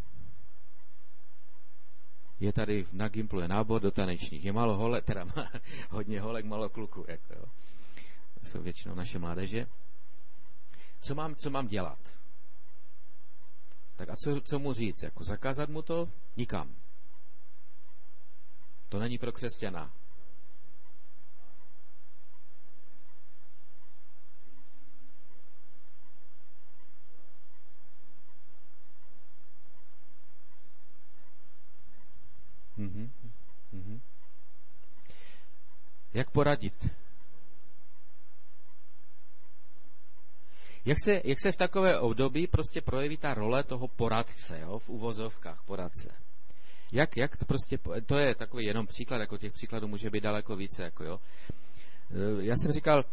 Je tady na Gimplu je nábor do tanečních. Je málo holek, teda hodně holek, málo kluků. Jako, jo. To jsou většinou naše mládeže. Co mám dělat? Tak a co mu říct? Jako zakázat mu to? Nikam. To není pro křesťana. Jak poradit? Jak se v takové období prostě projeví ta role toho poradce, jo, v uvozovkách poradce? Jak to prostě, to je takový jenom příklad, jako těch příkladů může být daleko více, jako jo. Já jsem říkal,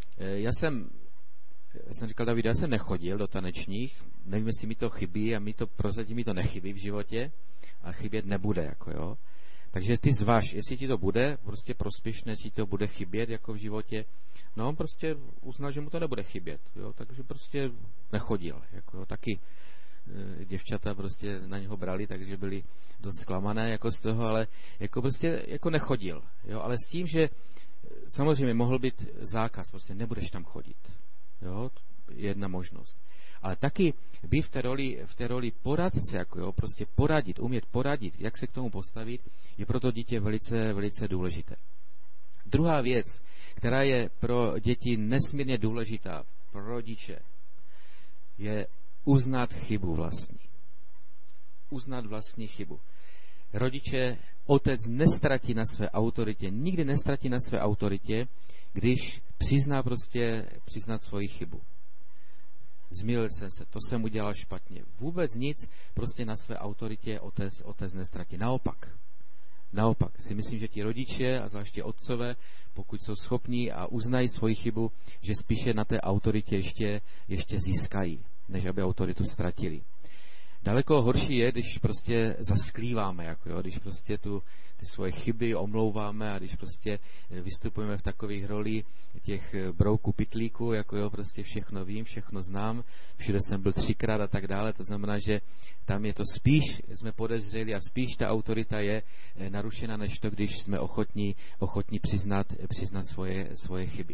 David, já jsem nechodil do tanečních, nevím, jestli mi to chybí a prozatím mi to nechybí v životě a chybět nebude, jako jo. Takže ty zvaž, jestli ti to bude prostě prospěšné, jestli to bude chybět jako v životě. No on prostě uznal, že mu to nebude chybět, jo, takže prostě nechodil, jako jo. Taky děvčata prostě na něho brali, takže byli dost zklamané jako z toho, ale jako prostě jako nechodil, jo, ale s tím, že samozřejmě mohl být zákaz, prostě nebudeš tam chodit, jo, jedna možnost. Ale taky být v té roli poradce, jako jo, prostě poradit, umět poradit, jak se k tomu postavit, je pro to dítě velice, velice důležité. Druhá věc, která je pro děti nesmírně důležitá, pro rodiče, je uznat chybu vlastní. Uznat vlastní chybu. Rodiče, otec nestratí na své autoritě, nikdy nestratí na své autoritě, když přiznat svoji chybu. Zmýlil jsem se, to jsem udělal špatně. Vůbec nic prostě na své autoritě otec nestratí. Naopak si myslím, že ti rodiče a zvláště otcové, pokud jsou schopní a uznají svoji chybu, že spíše na té autoritě ještě získají, než aby autoritu ztratili. Daleko horší je, když prostě zasklíváme, jako jo, když prostě ty svoje chyby omlouváme a když prostě vystupujeme v takových rolí těch brouků pitlíků, jako jo, prostě všechno vím, všechno znám, všude jsem byl 3krát a tak dále, to znamená, že tam je to spíš, jsme podezřeli a spíš ta autorita je narušena, než to, když jsme ochotní přiznat svoje chyby.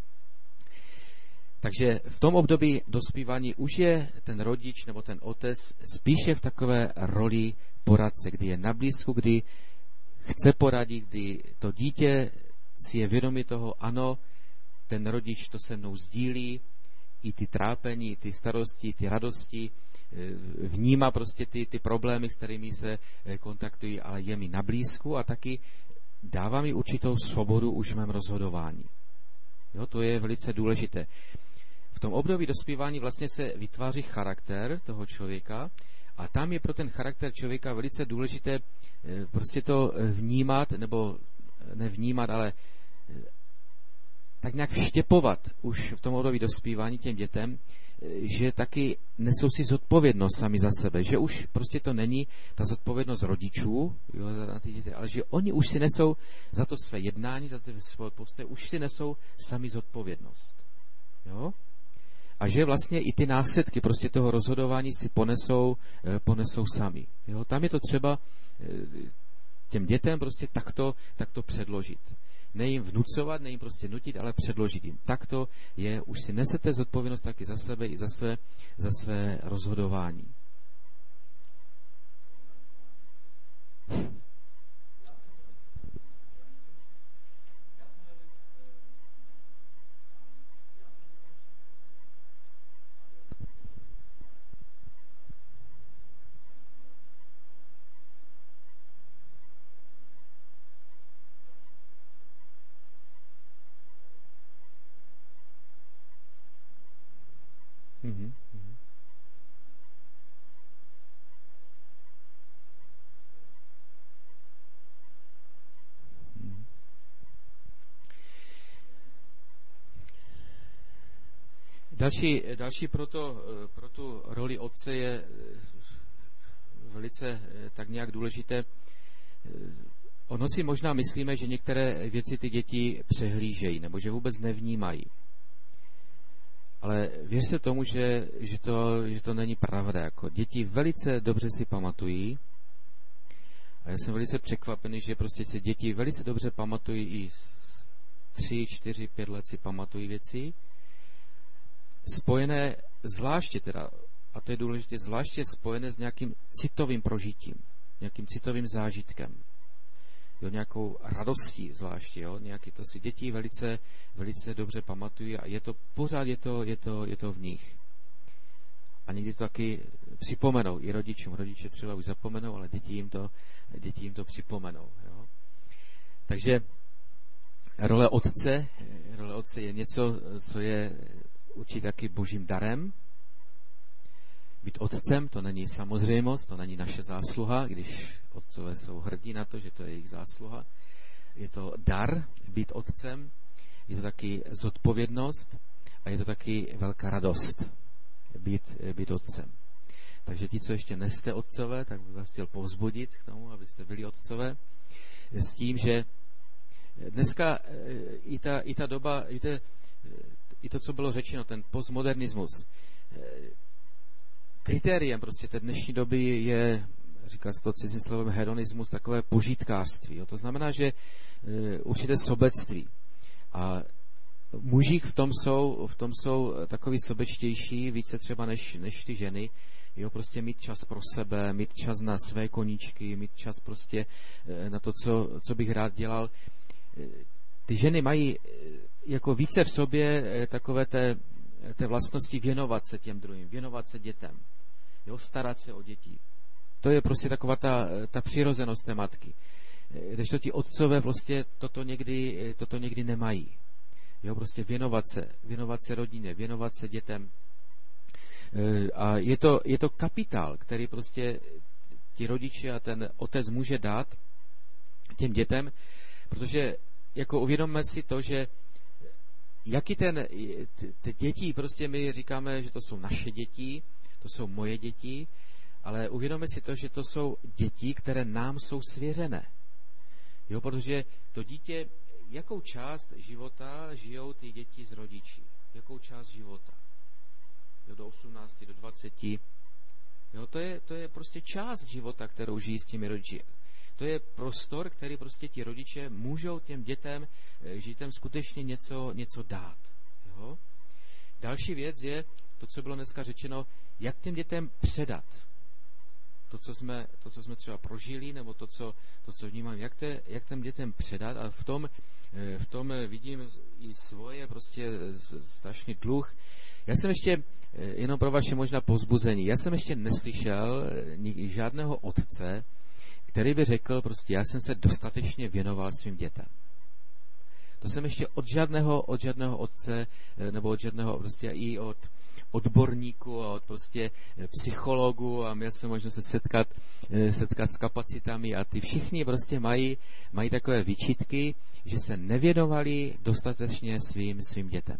Takže v tom období dospívání už je ten rodič nebo ten otec spíše v takové roli poradce, kdy je na blízku, kdy chce poradit, kdy to dítě si je vědomí toho, ano, ten rodič to se mnou sdílí, i ty trápení, ty starosti, ty radosti, vnímá prostě ty problémy, s kterými se kontaktují, ale je mi na blízku a taky dává mi určitou svobodu už v mém rozhodování. Jo, to je velice důležité. V tom období dospívání vlastně se vytváří charakter toho člověka a tam je pro ten charakter člověka velice důležité prostě to vnímat, nebo nevnímat, ale tak nějak vštěpovat už v tom období dospívání těm dětem, že taky nesou si zodpovědnost sami za sebe, že už prostě to není ta zodpovědnost rodičů, jo, na ty děti, ale že oni už si nesou za to své jednání, za to svoje postoje, už si nesou sami zodpovědnost. Jo? A že vlastně i ty následky prostě toho rozhodování si ponesou sami. Jo? Tam je to třeba těm dětem prostě takto předložit. Ne jim vnucovat, ne jim prostě nutit, ale předložit jim. Takto je, už si nesete zodpovědnost taky za sebe i za své rozhodování. Další pro tu roli otce je velice tak nějak důležité. Ono si možná myslíme, že některé věci ty děti přehlížejí nebo že vůbec nevnímají. Ale věřte tomu, že to není pravda. Jako děti velice dobře si pamatují a já jsem velice překvapený, že prostě si děti velice dobře pamatují i 3, 4, 5 let si pamatují věci, spojené zvláště teda, a to je důležité, zvláště spojené s nějakým citovým prožitím, nějakým citovým zážitkem, jo, nějakou radostí zvláště, jo, nějaký, to si děti velice, velice dobře pamatují a pořád je to v nich. A někdy to taky připomenou i rodičům. Rodiče třeba už zapomenou, ale děti jim to připomenou. Jo. Takže role otce je něco, co je určitě taky božím darem, Být otcem, to není samozřejmost, to není naše zásluha, když otcové jsou hrdí na to, že to je jejich zásluha. Je to dar být otcem, je to taky zodpovědnost a je to taky velká radost být otcem. Takže ti, co ještě nejste otcové, tak bych vás chtěl povzbudit k tomu, abyste byli otcové, s tím, že dneska i ta doba, víte, i to, co bylo řečeno, ten postmodernismus, kritériem prostě té dnešní doby je, říká se to cizím slovem, hedonismus, takové požitkářství. Jo. To znamená, že určité sobectví. A muži v tom jsou takový sobečtější, více třeba než ty ženy. Jo, prostě mít čas pro sebe, mít čas na své koníčky, mít čas prostě na to, co bych rád dělal. Ty ženy mají jako více v sobě takové té vlastnosti věnovat se těm druhým, věnovat se dětem, jo, starat se o děti. To je prostě taková ta přirozenost té matky. Kdežto ti otcové vlastně toto někdy nemají. Jo, prostě věnovat se rodině, věnovat se dětem. A je to kapitál, který prostě ti rodiče a ten otec může dát těm dětem, protože jako uvědomme si to, že jaký ty děti, prostě my říkáme, že to jsou naše děti, to jsou moje děti, ale uvědomme si to, že to jsou děti, které nám jsou svěřené. Jo, protože to dítě, jakou část života žijou ty děti s rodiči? Jakou část života? Jo, do 18, do 20. Jo, to je prostě část života, kterou žijí s těmi rodiči. To je prostor, který prostě ti rodiče můžou těm dětem skutečně něco dát. Jo? Další věc je to, co bylo dneska řečeno, jak těm dětem předat to, co jsme třeba prožili, nebo to, co vnímám, jak těm dětem předat. A v tom vidím i svoje prostě strašný dluh. Já jsem ještě, jenom pro vaše možná povzbuzení, já jsem ještě neslyšel žádného otce, který by řekl prostě, já jsem se dostatečně věnoval svým dětem. To jsem ještě od žádného otce, nebo od žádného prostě i od odborníků a od prostě psychologů a měl jsem možnost se setkat s kapacitami a ty všichni prostě mají takové výčitky, že se nevěnovali dostatečně svým dětem.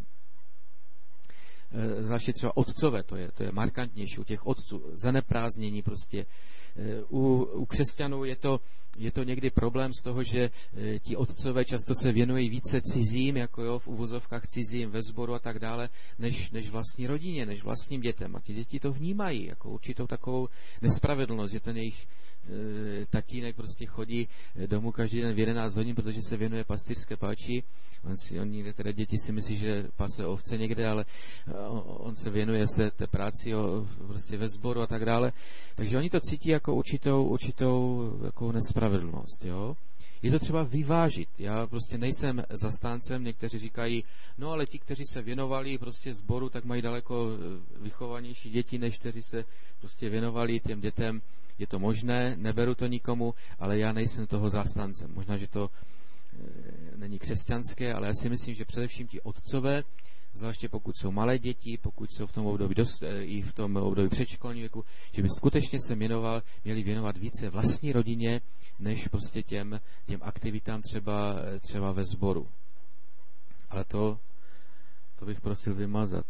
Zvláště třeba otcové, to je markantnější u těch otců, zaneprázdnění prostě. U křesťanů je to někdy problém z toho, že ti otcové často se věnují více cizím, jako jo, v uvozovkách cizím, ve sboru a tak dále, než vlastní rodině, než vlastním dětem. A ti děti to vnímají jako určitou takovou nespravedlnost, že ten jejich tatínek prostě chodí domů každý den v 11 hodin, protože se věnuje pastýřské péči. Oni teda děti si myslí, že pase ovce někde, ale on se věnuje se té práci prostě ve sboru a tak dále. Takže oni to cítí jako určitou jako nespravedlnost, jo. Je to třeba vyvážit. Já prostě nejsem zastáncem, někteří říkají, no ale ti, kteří se věnovali prostě sboru, tak mají daleko vychovanější děti, než kteří se prostě věnovali těm dětem. Je to možné, neberu to nikomu, ale já nejsem toho zastáncem. Možná, že to není křesťanské, ale já si myslím, že především ti otcové, zvláště pokud jsou malé děti, pokud jsou v tom období i v tom období předškolního věku, že by skutečně se měli věnovat více vlastní rodině, než prostě těm aktivitám třeba ve sboru. Ale to bych prosil vymazat.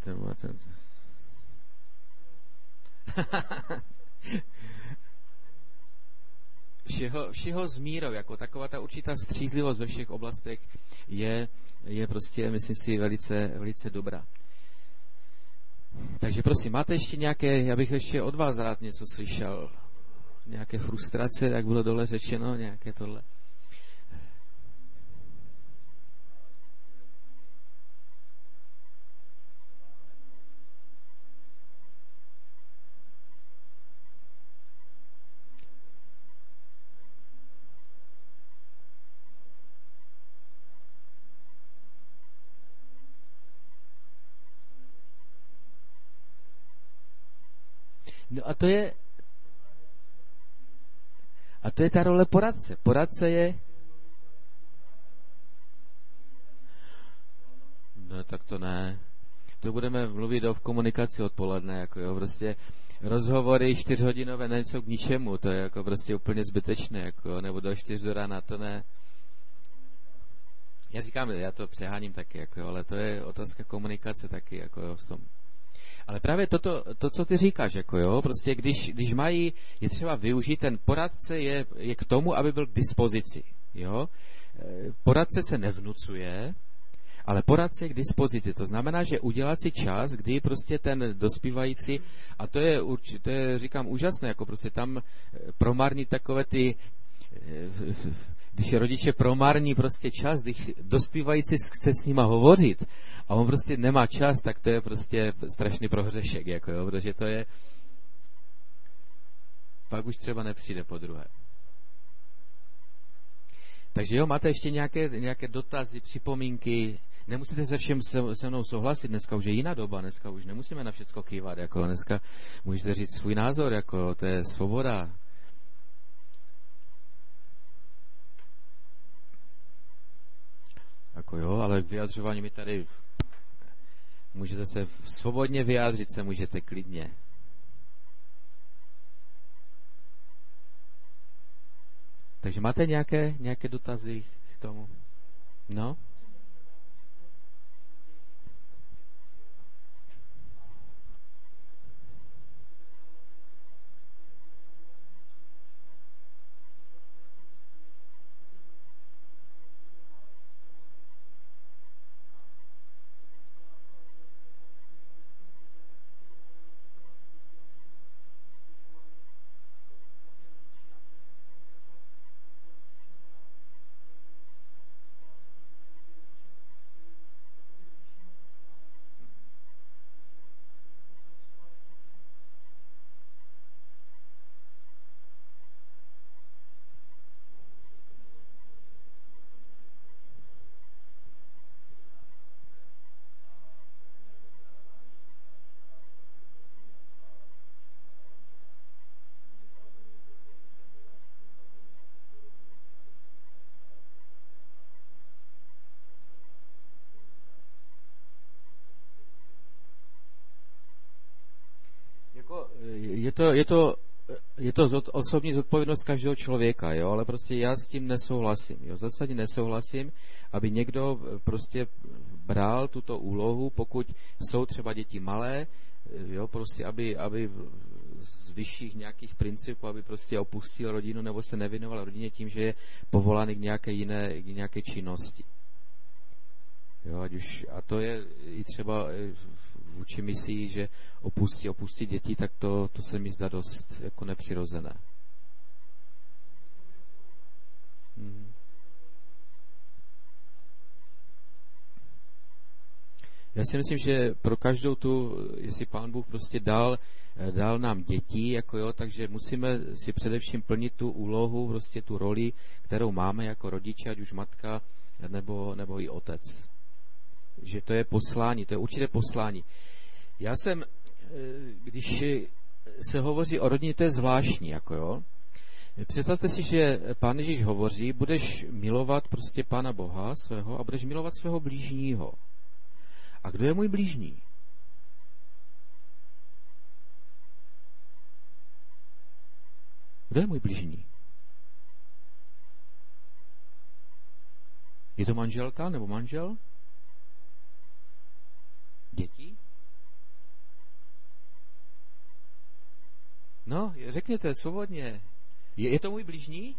Všeho s mírou, jako taková ta určitá střízlivost ve všech oblastech je prostě, myslím si, velice, velice dobrá. Takže prosím, máte ještě nějaké, já bych ještě od vás rád něco slyšel, nějaké frustrace, jak bylo dole řečeno, nějaké tohle. No a to je ta role poradce. Poradce je... No tak to ne. To budeme mluvit o v komunikaci odpoledne, jako jo, prostě rozhovory 4hodinové nejsou k ničemu, to je jako prostě úplně zbytečné, jako, nebo do 4 do rána, to ne. Já říkám, já to přeháním taky, jako, ale to je otázka komunikace taky, jako jo, v tom. Ale právě to, co ty říkáš, jako jo, prostě když mají, je třeba využít, ten poradce je k tomu, aby byl k dispozici, jo. Poradce se nevnucuje, ale poradce je k dispozici. To znamená, že udělat si čas, kdy prostě ten dospívající, a to je říkám, úžasné, jako prostě tam promarnit takové ty, když rodiče promarní prostě čas, když dospívající chce s nima hovořit a on prostě nemá čas, tak to je prostě strašný prohřešek, jako jo, protože to je, pak už třeba nepřijde po druhé. Takže jo, máte ještě nějaké dotazy, připomínky, nemusíte se všem se mnou souhlasit, dneska už je jiná doba, dneska už nemusíme na všecko kývat, jako dneska můžete říct svůj názor, jako to je svoboda. Jako jo, ale vyjadřování mi tady můžete se svobodně vyjádřit, se můžete klidně. Takže máte nějaké dotazy k tomu? No? Je to osobní zodpovědnost každého člověka, jo, ale prostě já s tím nesouhlasím, jo, zásadně nesouhlasím, aby někdo prostě bral tuto úlohu, pokud jsou třeba děti malé, jo, prostě aby z vyšších nějakých principů, aby prostě opustil rodinu nebo se nevěnoval rodině tím, že je povolán k nějaké činnosti. Jo, a to je i třeba vůči misii, že opustit děti, tak to se mi zdá dost jako nepřirozené. Já si myslím, že pro každou jestli Pán Bůh prostě dal nám děti, jako jo, takže musíme si především plnit tu úlohu, prostě tu roli, kterou máme jako rodiče, ať už matka nebo i otec. Že to je poslání, to je určité poslání. Já jsem, když se hovoří o rodině, to je zvláštní, jako jo. Představte si, že Pán Ježíš hovoří, budeš milovat prostě Pána Boha svého a budeš milovat svého blížního. A kdo je můj blížní? Kdo je můj blížní? Je to manželka nebo manžel? Děti? No, řekněte svobodně. Je to můj blížní?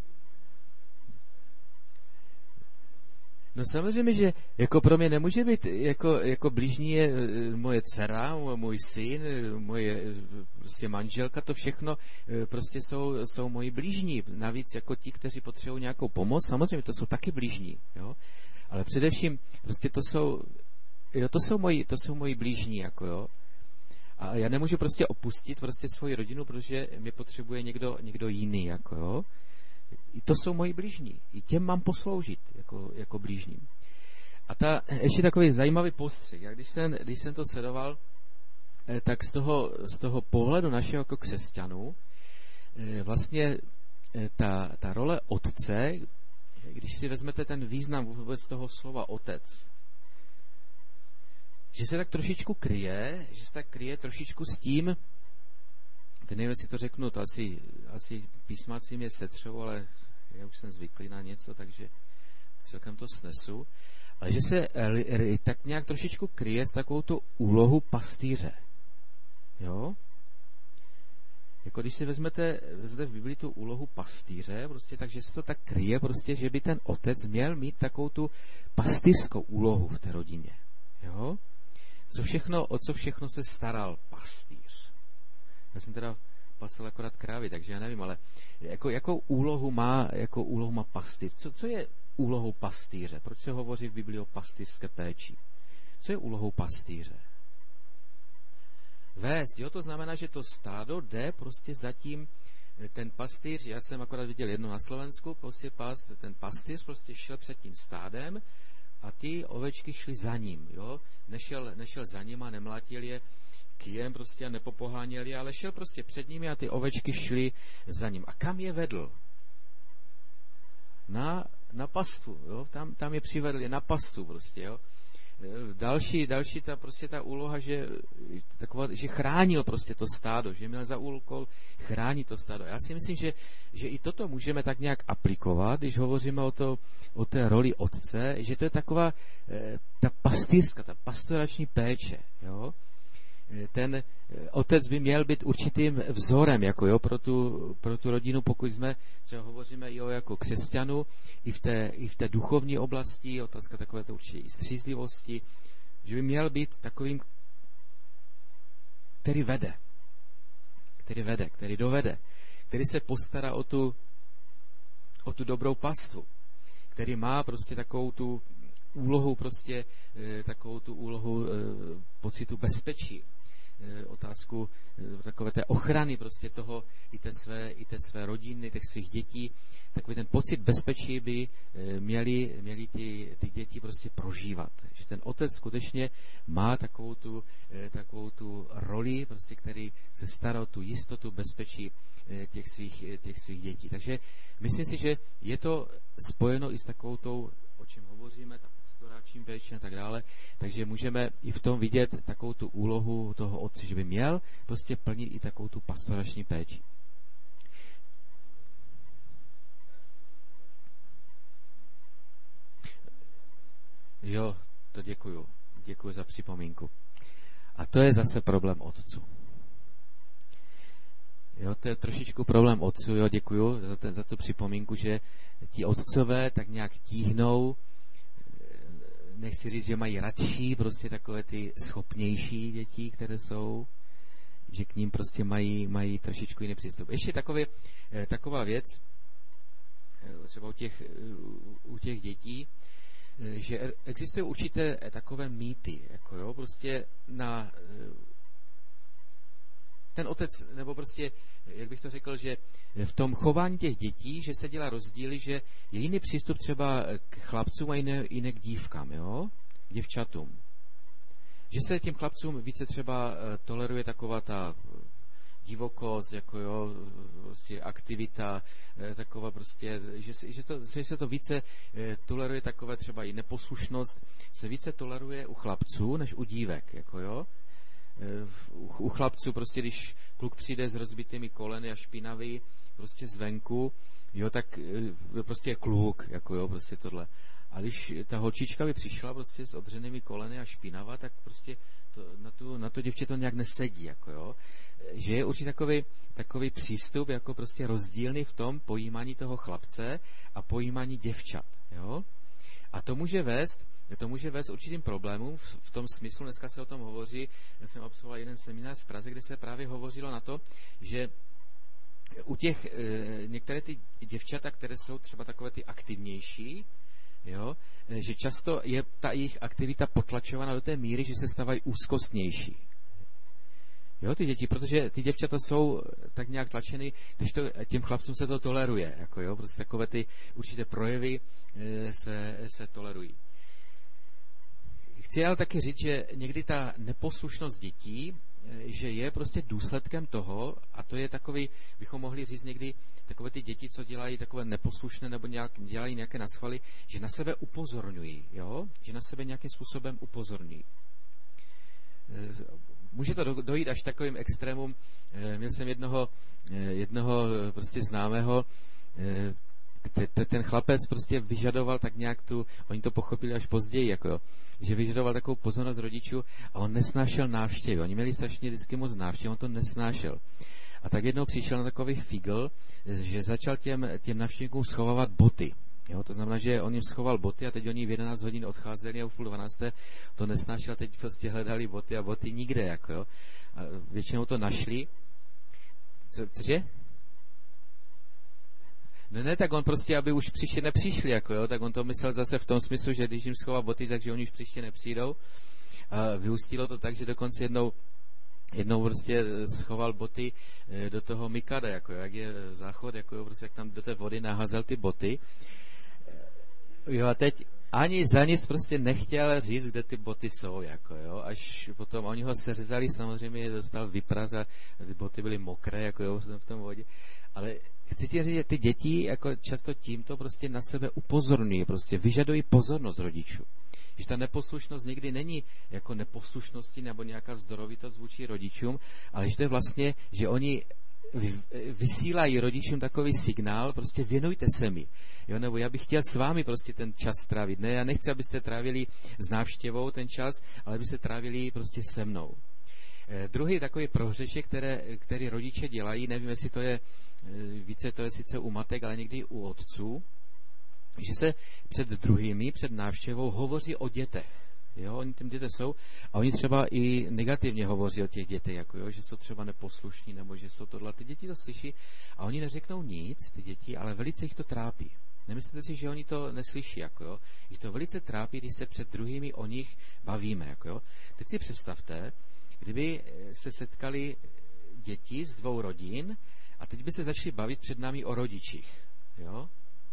No samozřejmě, že jako pro mě nemůže být, jako blížní je moje dcera, můj syn, moje prostě manželka, to všechno prostě jsou moji blížní. Navíc jako ti, kteří potřebují nějakou pomoc, samozřejmě to jsou taky blížní, jo. Ale především prostě to jsou moji blížní, jako jo. A já nemůžu prostě opustit prostě svoji rodinu, protože mě potřebuje někdo jiný, jako jo. I to jsou moji blížní. I těm mám posloužit jako blížním. A ještě takový zajímavý postřeh. Já když jsem to sledoval, tak z toho pohledu našeho jako křesťanů vlastně ta role otce, když si vezmete ten význam vůbec toho slova otec, že se tak trošičku kryje trošičku s tím, Teď nevím, jestli to řeknu, to asi písmáci mě setřou, ale já už jsem zvyklý na něco, takže celkem to snesu. Ale že se tak nějak trošičku kryje s takovou tu úlohu pastýře. Jo? Jako když si vezmete zde v Biblii tu úlohu pastýře, prostě takže se to tak kryje, prostě, že by ten otec měl mít takovou tu pastýřskou úlohu v té rodině. Jo? O co všechno se staral pastýř? Já jsem teda pasel akorát krávy, takže já nevím, ale jakou úlohu má pastýř? Co je úlohou pastýře? Proč se hovoří v Biblii o pastýřské péči? Co je úlohou pastýře? Vést, jo, to znamená, že to stádo jde prostě zatím ten pastýř, já jsem akorát viděl jedno na Slovensku, prostě ten pastýř prostě šel před tím stádem a ty ovečky šly za ním, jo, nešel za ním a nemlátil je kyjem prostě a nepopoháněl je, ale šel prostě před nimi a ty ovečky šly za ním. A kam je vedl? Na pastu, jo, tam je přivedl, je na pastu prostě, jo. Další ta úloha, že chránil prostě to stádo, že měl za úkol chránit to stádo. Já si myslím, že i toto můžeme tak nějak aplikovat, když hovoříme o té roli otce, že to je taková ta pastýřská, ta pastorační péče, jo. Ten otec by měl být určitým vzorem jako, pro tu rodinu, pokud jsme třeba hovoříme jako křesťanů, i v té duchovní oblasti, otázka takové to určitě i střízlivosti, že by měl být takovým, který dovede, který se postará o tu dobrou pastvu, který má prostě takovou tu úlohu, pocitu bezpečí, otázku takové té ochrany prostě toho i té své rodiny, těch svých dětí. Takový ten pocit bezpečí by měli ty děti prostě prožívat. Že ten otec skutečně má takovou tu roli, prostě, který se stará o tu jistotu bezpečí těch svých dětí. Takže myslím si, že je to spojeno i s takovou tou, o čem hovoříme, pastorační péči a tak dále, takže můžeme i v tom vidět takovou tu úlohu toho otce, že by měl prostě plnit i takovou tu pastorační péči. Jo, to děkuju za připomínku. A to je zase problém otců. Jo, to je trošičku problém otců, jo, děkuju za tu připomínku, že ti otcové tak nějak tíhnou, nechci říct, že mají radši prostě takové ty schopnější děti, které jsou, že k ním prostě mají trošičku jiný přístup. Ještě taková věc, třeba u těch dětí, že existují určité takové mýty, jako jo, prostě ten otec, nebo prostě, jak bych to řekl, že v tom chování těch dětí, že se dělá rozdíly, že je jiný přístup třeba k chlapcům a jiný k dívkám, jo? K děvčatům. Že se těm chlapcům více třeba toleruje taková ta divokost, jako jo, prostě aktivita, taková prostě, že se to více toleruje, takové třeba i neposlušnost, se více toleruje u chlapců, než u dívek, jako jo. U chlapců prostě, když kluk přijde s rozbitými koleny a špinavý prostě zvenku, jo, tak prostě je kluk, jako jo, prostě tohle. A když ta holčička by přišla prostě s odřenými koleny a špinavá, tak prostě na to děvče to nějak nesedí, jako jo. Že je určitě takový přístup, jako prostě rozdílný v tom pojímání toho chlapce a pojímání děvčat, jo. A to může vést určitým problémům v tom smyslu, dneska se o tom hovoří, já jsem absolvoval jeden seminář v Praze, kde se právě hovořilo na to, že u těch některé ty děvčata, které jsou třeba takové ty aktivnější, jo, že často je ta jejich aktivita potlačována do té míry, že se stávají úzkostnější. Jo, ty děti, protože ty děvčata jsou tak nějak tlačeny, když to těm chlapcům se to toleruje, jako jo, prostě takové ty určité projevy se tolerují. Chci ale taky říct, že někdy ta neposlušnost dětí, že je prostě důsledkem toho, a to je takový, bychom mohli říct někdy, takové ty děti, co dělají takové neposlušné nebo dělají nějaké naschvaly, že na sebe upozorňují, jo? Že na sebe nějakým způsobem upozorňují. může to dojít až takovým extrémům. Měl jsem jednoho prostě známého, ten chlapec prostě vyžadoval tak nějak oni to pochopili až později, jako že vyžadoval takovou pozornost rodičů a on nesnášel návštěvy. Oni měli strašně vždycky moc návštěv, on to nesnášel. A tak jednou přišel na takový figl, že začal těm návštěvníkům schovávat boty. Jo, to znamená, že on jim schoval boty a teď oni v 11 hodin odcházeli a v 11:30 to nesnášel, teď prostě hledali boty a boty nikde, jako jo. A většinou to našli. Cože? Ne, tak on prostě, aby už příště nepřišli, jako jo, tak on to myslel zase v tom smyslu, že když jim schová boty, takže oni už příště nepřijdou. A vyústilo to tak, že dokonce jednou prostě schoval boty do toho mikada, jako jo, jak je záchod, jako jo, prostě jak tam do té vody naházel ty boty. Jo, a teď ani za nic prostě nechtěl říct, kde ty boty jsou, jako jo, až potom oni ho seřezali, samozřejmě je dostal vypraz a ty boty byly mokré, jako jo, v tom vodě, ale chci ti říct, že ty děti jako často tímto prostě na sebe upozorňují, prostě vyžadují pozornost rodičů. Že ta neposlušnost nikdy není jako neposlušností nebo nějaká vzdorovitost vůči rodičům, ale že to je vlastně, že oni vysílají rodičům takový signál, prostě věnujte se mi. Jo, nebo já bych chtěl s vámi prostě ten čas trávit. Ne, já nechci, abyste trávili s návštěvou ten čas, ale abyste trávili prostě se mnou. Druhý takový prohřešek, který rodiče dělají, nevím, jestli to je více, to je sice u matek, ale někdy u otců, že se před druhými, před návštěvou hovoří o dětech. Jo, oni tím děti jsou a oni třeba i negativně hovoří o těch dětech, jako jo, že jsou třeba neposlušní, nebo že jsou tohle. Ty děti to slyší a oni neřeknou nic, ty děti, ale velice jich to trápí. Nemyslíte si, že oni to neslyší, jako jo? Jich to velice trápí, když se před druhými o nich bavíme, jako jo? Teď si představte, kdyby se setkali děti z 2 rodin a teď by se začali bavit před námi o rodičích, jo?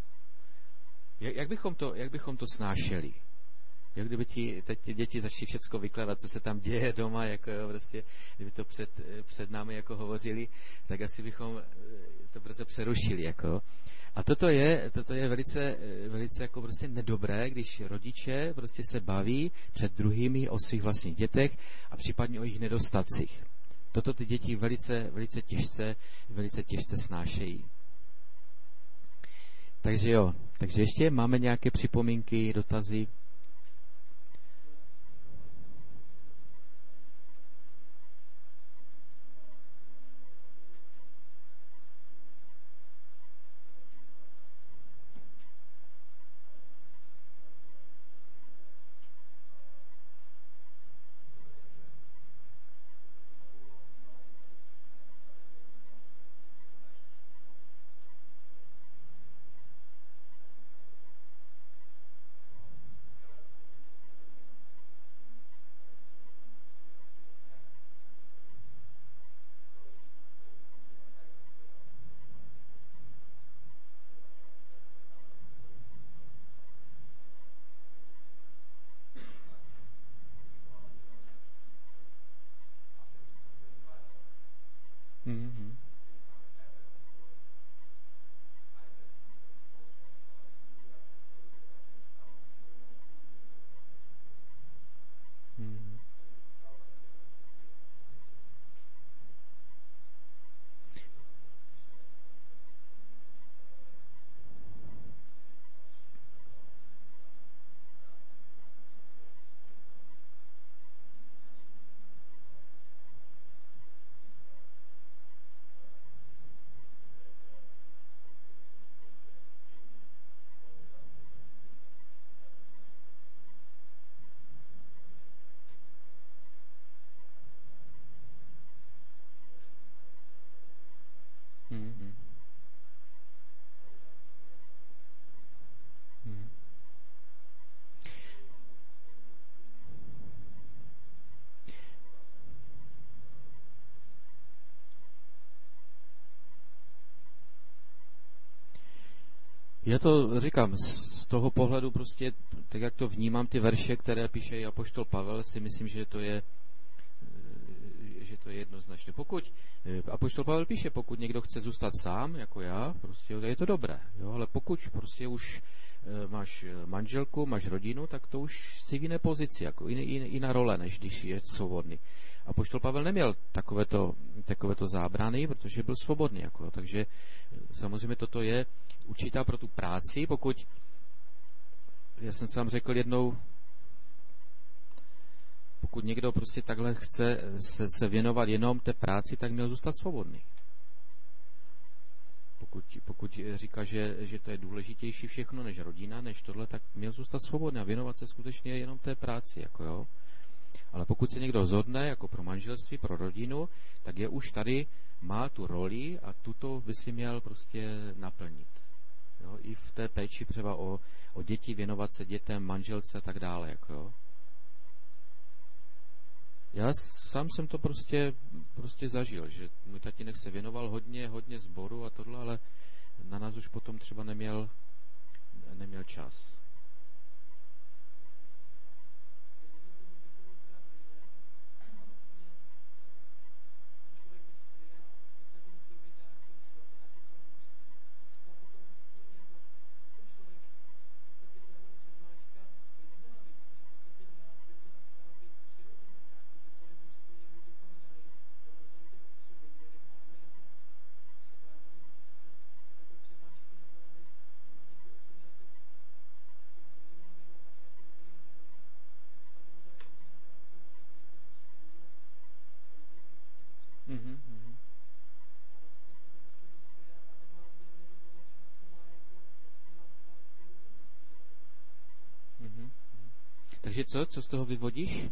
Jak bychom to snášeli? Jak kdyby teď ty děti začaly všecko vykládat, co se tam děje doma, jako jo, prostě, kdyby to před námi jako hovořili, tak asi bychom to prostě přerušili, jako. A toto je velice jako prostě nedobré, když rodiče prostě se baví před druhými o svých vlastních dětech a případně o jejich nedostacích. Toto ty děti velice těžce snášejí. Takže ještě máme nějaké připomínky, dotazy? Mm-hmm. Mm-hmm. Mm-hmm. Mm-hmm. Já to říkám, z toho pohledu prostě, tak jak to vnímám, ty verše, které píše i apoštol Pavel, si myslím, že to je jednoznačné. Pokud apoštol Pavel píše, pokud někdo chce zůstat sám, jako já, prostě je to dobré, jo, ale pokud prostě už máš manželku, máš rodinu, tak to už si v jiné pozici, jako jiná role, než když je svobodný. A apoštol Pavel neměl takovéto zábrany, protože byl svobodný. Jako, takže samozřejmě toto je určitá pro tu práci, pokud, já jsem sám řekl jednou, pokud někdo prostě takhle chce se věnovat jenom té práci, tak měl zůstat svobodný. Pokud říká, že to je důležitější všechno než rodina, než tohle, tak měl zůstat svobodný a věnovat se skutečně jenom té práci. Jako jo. Ale pokud se někdo zhodne jako pro manželství, pro rodinu, tak je už tady, má tu roli a tuto by si měl prostě naplnit. Jo. I v té péči třeba o děti, věnovat se dětem, manželce a tak dále. Jako jo. Já sám jsem to prostě zažil, že můj tatínek se věnoval hodně sboru a tohle, ale na nás už potom třeba neměl čas. Takže co z toho vyvodíš?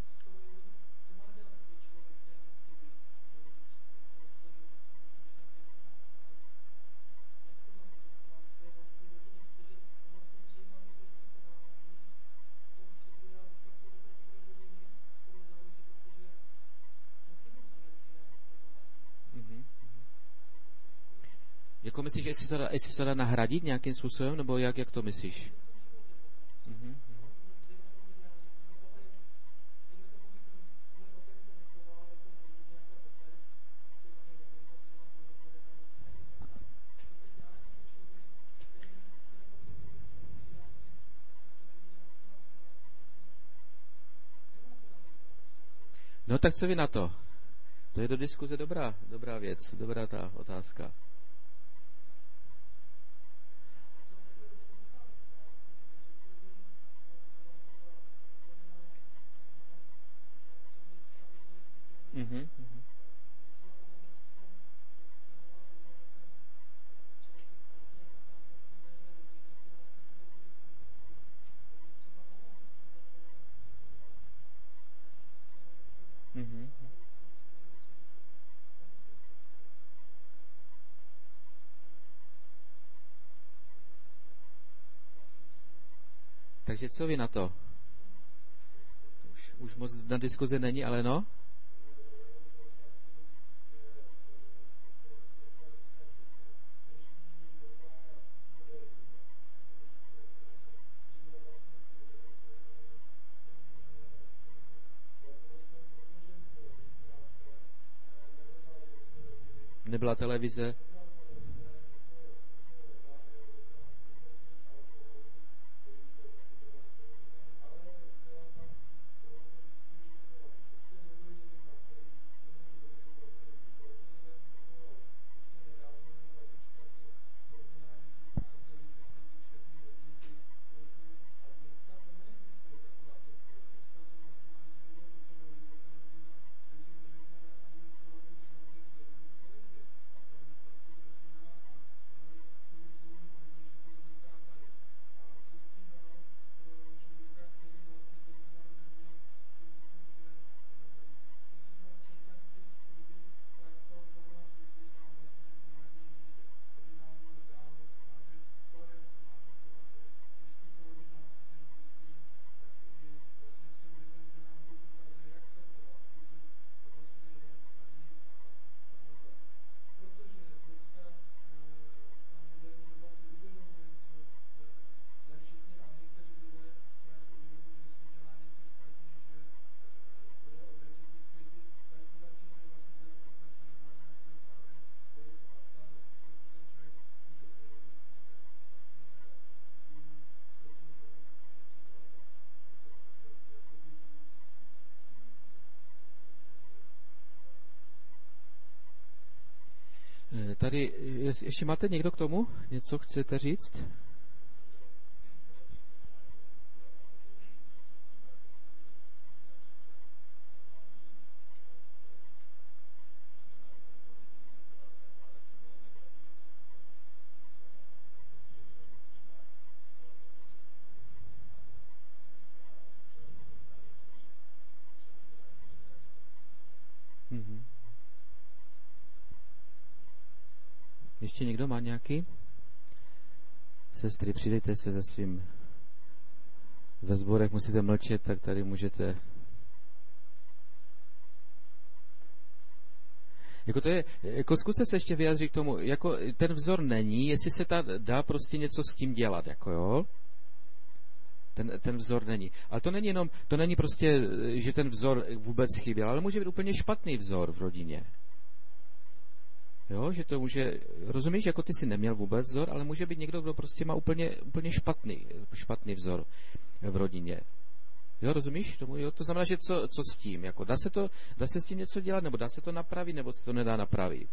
Jako myslíš, jestli to dá nahradit nějakým způsobem, nebo jak to myslíš? No tak co vy na to? To je do diskuze dobrá věc, dobrá ta otázka. Takže co vy na to? Už moc na diskuzi není, ale no? Nebyla televize. tady, ještě máte někdo k tomu? Něco chcete říct? Ještě někdo má nějaký? Sestry, přidejte se se svým. Ve sborech musíte mlčet, tak tady můžete. Jako zkuste se ještě vyjádřit k tomu, jako ten vzor není, jestli se dá prostě něco s tím dělat, jako jo? Ten vzor není. Ale to není prostě, že ten vzor vůbec chyběl, ale může být úplně špatný vzor v rodině. Jo, že to může, rozumíš, jako ty si neměl vůbec vzor, ale může být někdo, kdo prostě má úplně špatný vzor v rodině. Jo, rozumíš tomu? Jo, to znamená, že co s tím? Jako, dá se s tím něco dělat, nebo dá se to napravit, nebo se to nedá napravit?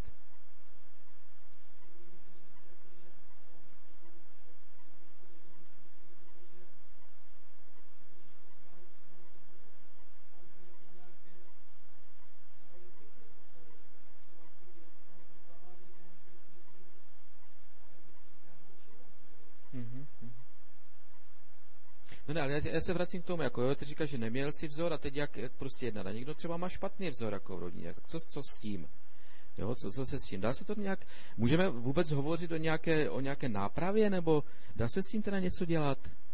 No ne, ale já se vracím k tomu, jako jo, ty říkáš, že neměl si vzor a teď jak prostě jednat. A někdo třeba má špatný vzor jako v rodině, tak co s tím? Jo, co se s tím? Dá se to nějak, můžeme vůbec hovořit o nějaké nápravě, nebo dá se s tím teda něco dělat?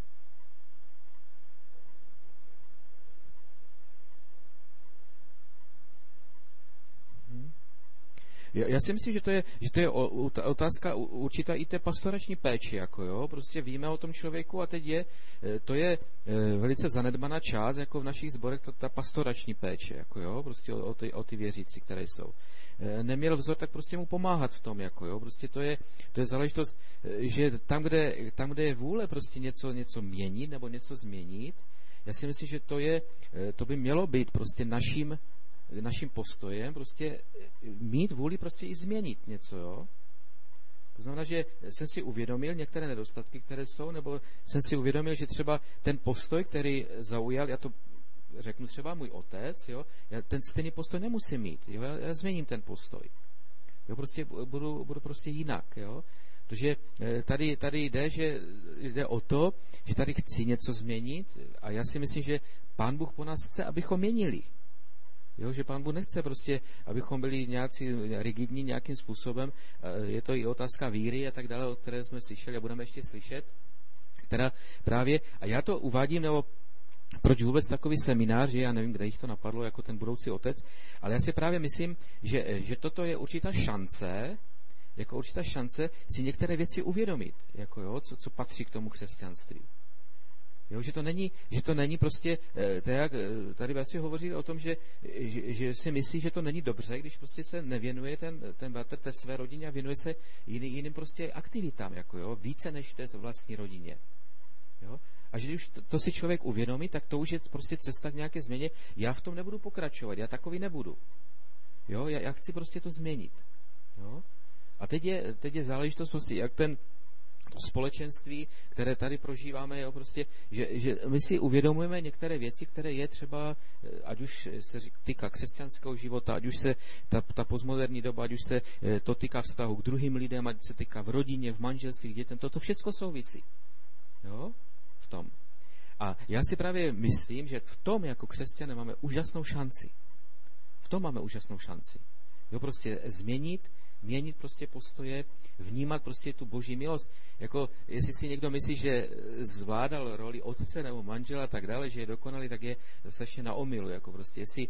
Já si myslím, že to je otázka určitá i té pastorační péči, jako jo, prostě víme o tom člověku a teď to je velice zanedbaná část, jako v našich sborech, ta pastorační péče, jako jo, prostě o ty věřící, které jsou. Neměl vzor, tak prostě mu pomáhat v tom, jako jo, prostě to je záležitost, že tam, kde je vůle prostě něco měnit nebo něco změnit, já si myslím, že to by mělo být prostě naším postojem prostě mít vůli prostě i změnit něco, jo. To znamená, že jsem si uvědomil některé nedostatky, které jsou, nebo jsem si uvědomil, že třeba ten postoj, který zaujal, já to řeknu třeba můj otec, jo, já ten stejný postoj nemusím mít, jo, já změním ten postoj. Jo, prostě budu prostě jinak, jo. Protože tady jde o to, že tady chci něco změnit a já si myslím, že Pán Bůh po nás chce, abychom měnili. Jo, že Pán Bůh nechce prostě, abychom byli nějací rigidní nějakým způsobem. Je to i otázka víry a tak dále, o které jsme slyšeli a budeme ještě slyšet. Teda právě, a já to uvádím, nebo proč vůbec takový seminář, že já nevím, kde jich to napadlo, jako ten budoucí otec, ale já si právě myslím, že toto je určitá šance, jako určitá šance si některé věci uvědomit, jako jo, co patří k tomu křesťanství. Jo, že to není prostě, to jak tady bratři hovoří o tom, že si myslí, že to není dobře, když prostě se nevěnuje ten bratr té své rodině a věnuje se jiným prostě aktivitám, jako jo, více než té vlastní rodině. Jo? A že když to si člověk uvědomí, tak to už je prostě cesta k nějaké změně. Já v tom nebudu pokračovat, já takový nebudu. Jo, já chci prostě to změnit. Jo? A teď je záležitost prostě, jak to společenství, které tady prožíváme, jo, prostě, že my si uvědomujeme některé věci, které je třeba, ať už se týká křesťanského života, ať už se ta postmoderní doba, ať už se to týká vztahu k druhým lidem, ať se týká v rodině, v manželství, k dětem, to všechno souvisí. Jo? V tom. A já si právě myslím, že v tom jako křesťané máme úžasnou šanci. V tom máme úžasnou šanci. Jo, prostě měnit prostě postoje, vnímat prostě tu boží milost. Jako, jestli si někdo myslí, že zvládal roli otce nebo manžela a tak dále, že je dokonalý, tak je strašně na omylu. Jako prostě, jestli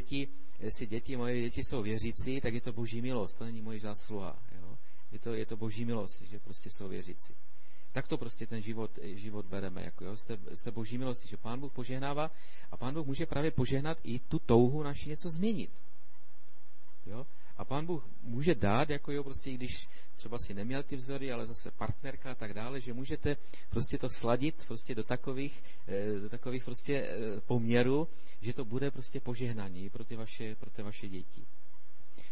moje děti jsou věřící, tak je to boží milost, to není moje zásluha. Jo? Je to boží milost, že prostě jsou věřící. Tak to prostě ten život bereme, jako jo, z té boží milosti, že Pán Bůh požehnává a Pán Bůh může právě požehnat i tu touhu naši něco změnit. Jo? A Pán Bůh může dát, jako jo, prostě když třeba si neměl ty vzory, ale zase partnerka a tak dále, že můžete prostě to sladit prostě do takových prostě poměrů, že to bude prostě požehnání pro ty vaše děti.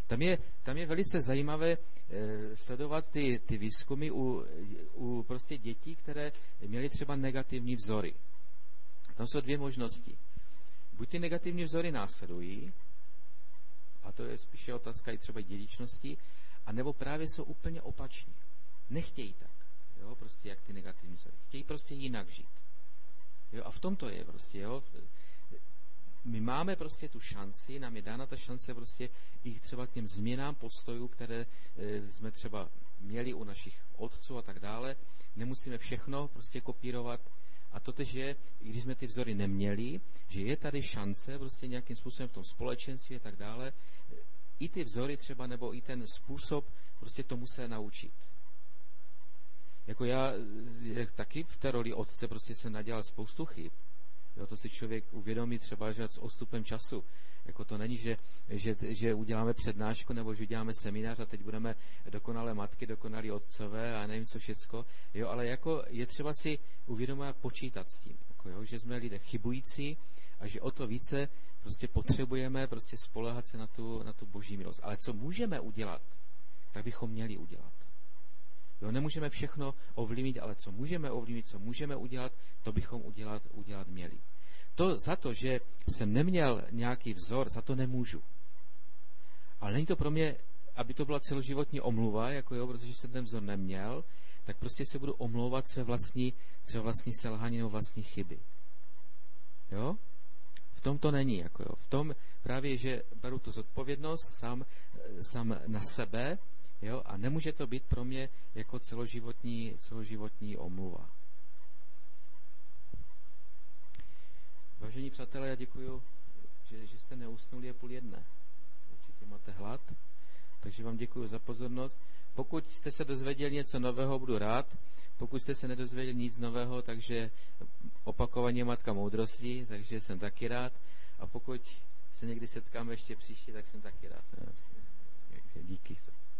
Tam je velice zajímavé sledovat ty výzkumy u prostě dětí, které měly třeba negativní vzory. Tam jsou dvě možnosti. Buď ty negativní vzory následují, a to je spíše otázka i třeba dědičnosti, anebo právě jsou úplně opační. Nechtějí tak, jo, prostě jak ty negativní vzory. Chtějí prostě jinak žít. Jo, a v tom to je prostě, jo. My máme prostě tu šanci, nám je dána ta šance prostě i třeba k těm změnám postojů, které jsme třeba měli u našich otců a tak dále. Nemusíme všechno prostě kopírovat. A totež je, i když jsme ty vzory neměli, že je tady šance prostě nějakým způsobem v tom společenství a tak dále, i ty vzory třeba, nebo i ten způsob, prostě tomu se naučit. Jako já taky v té roli otce prostě jsem nadělal spoustu chyb. Jo, to si člověk uvědomí třeba, že s odstupem času. Jako to není, že uděláme přednášku nebo že uděláme seminář a teď budeme dokonalé matky, dokonalí otcové a nevím co všecko. Jo, ale jako je třeba si uvědomovat, počítat s tím. Jako, jo, že jsme lidé chybující a že o to více prostě potřebujeme prostě spoléhat se na tu boží milost. Ale co můžeme udělat, tak bychom měli udělat. Jo, nemůžeme všechno ovlivnit, ale co můžeme ovlivnit, co můžeme udělat, to bychom udělat měli. To za to, že jsem neměl nějaký vzor, za to nemůžu. Ale není to pro mě, aby to byla celoživotní omluva, jako jo, protože jsem ten vzor neměl, tak prostě se budu omlouvat své vlastní selhání nebo vlastní chyby. Jo? V tom to není, jako jo. V tom právě, že beru tu zodpovědnost sám na sebe, jo, a nemůže to být pro mě jako celoživotní omluva. Vážení přátelé, já děkuju, že jste neusnuli, je 12:30. Určitě máte hlad, takže vám děkuju za pozornost. Pokud jste se dozvěděli něco nového, budu rád. Pokud jste se nedozvěděli nic nového, takže opakovaně matka moudrosti, takže jsem taky rád. A pokud se někdy setkáme ještě příště, tak jsem taky rád. Díky.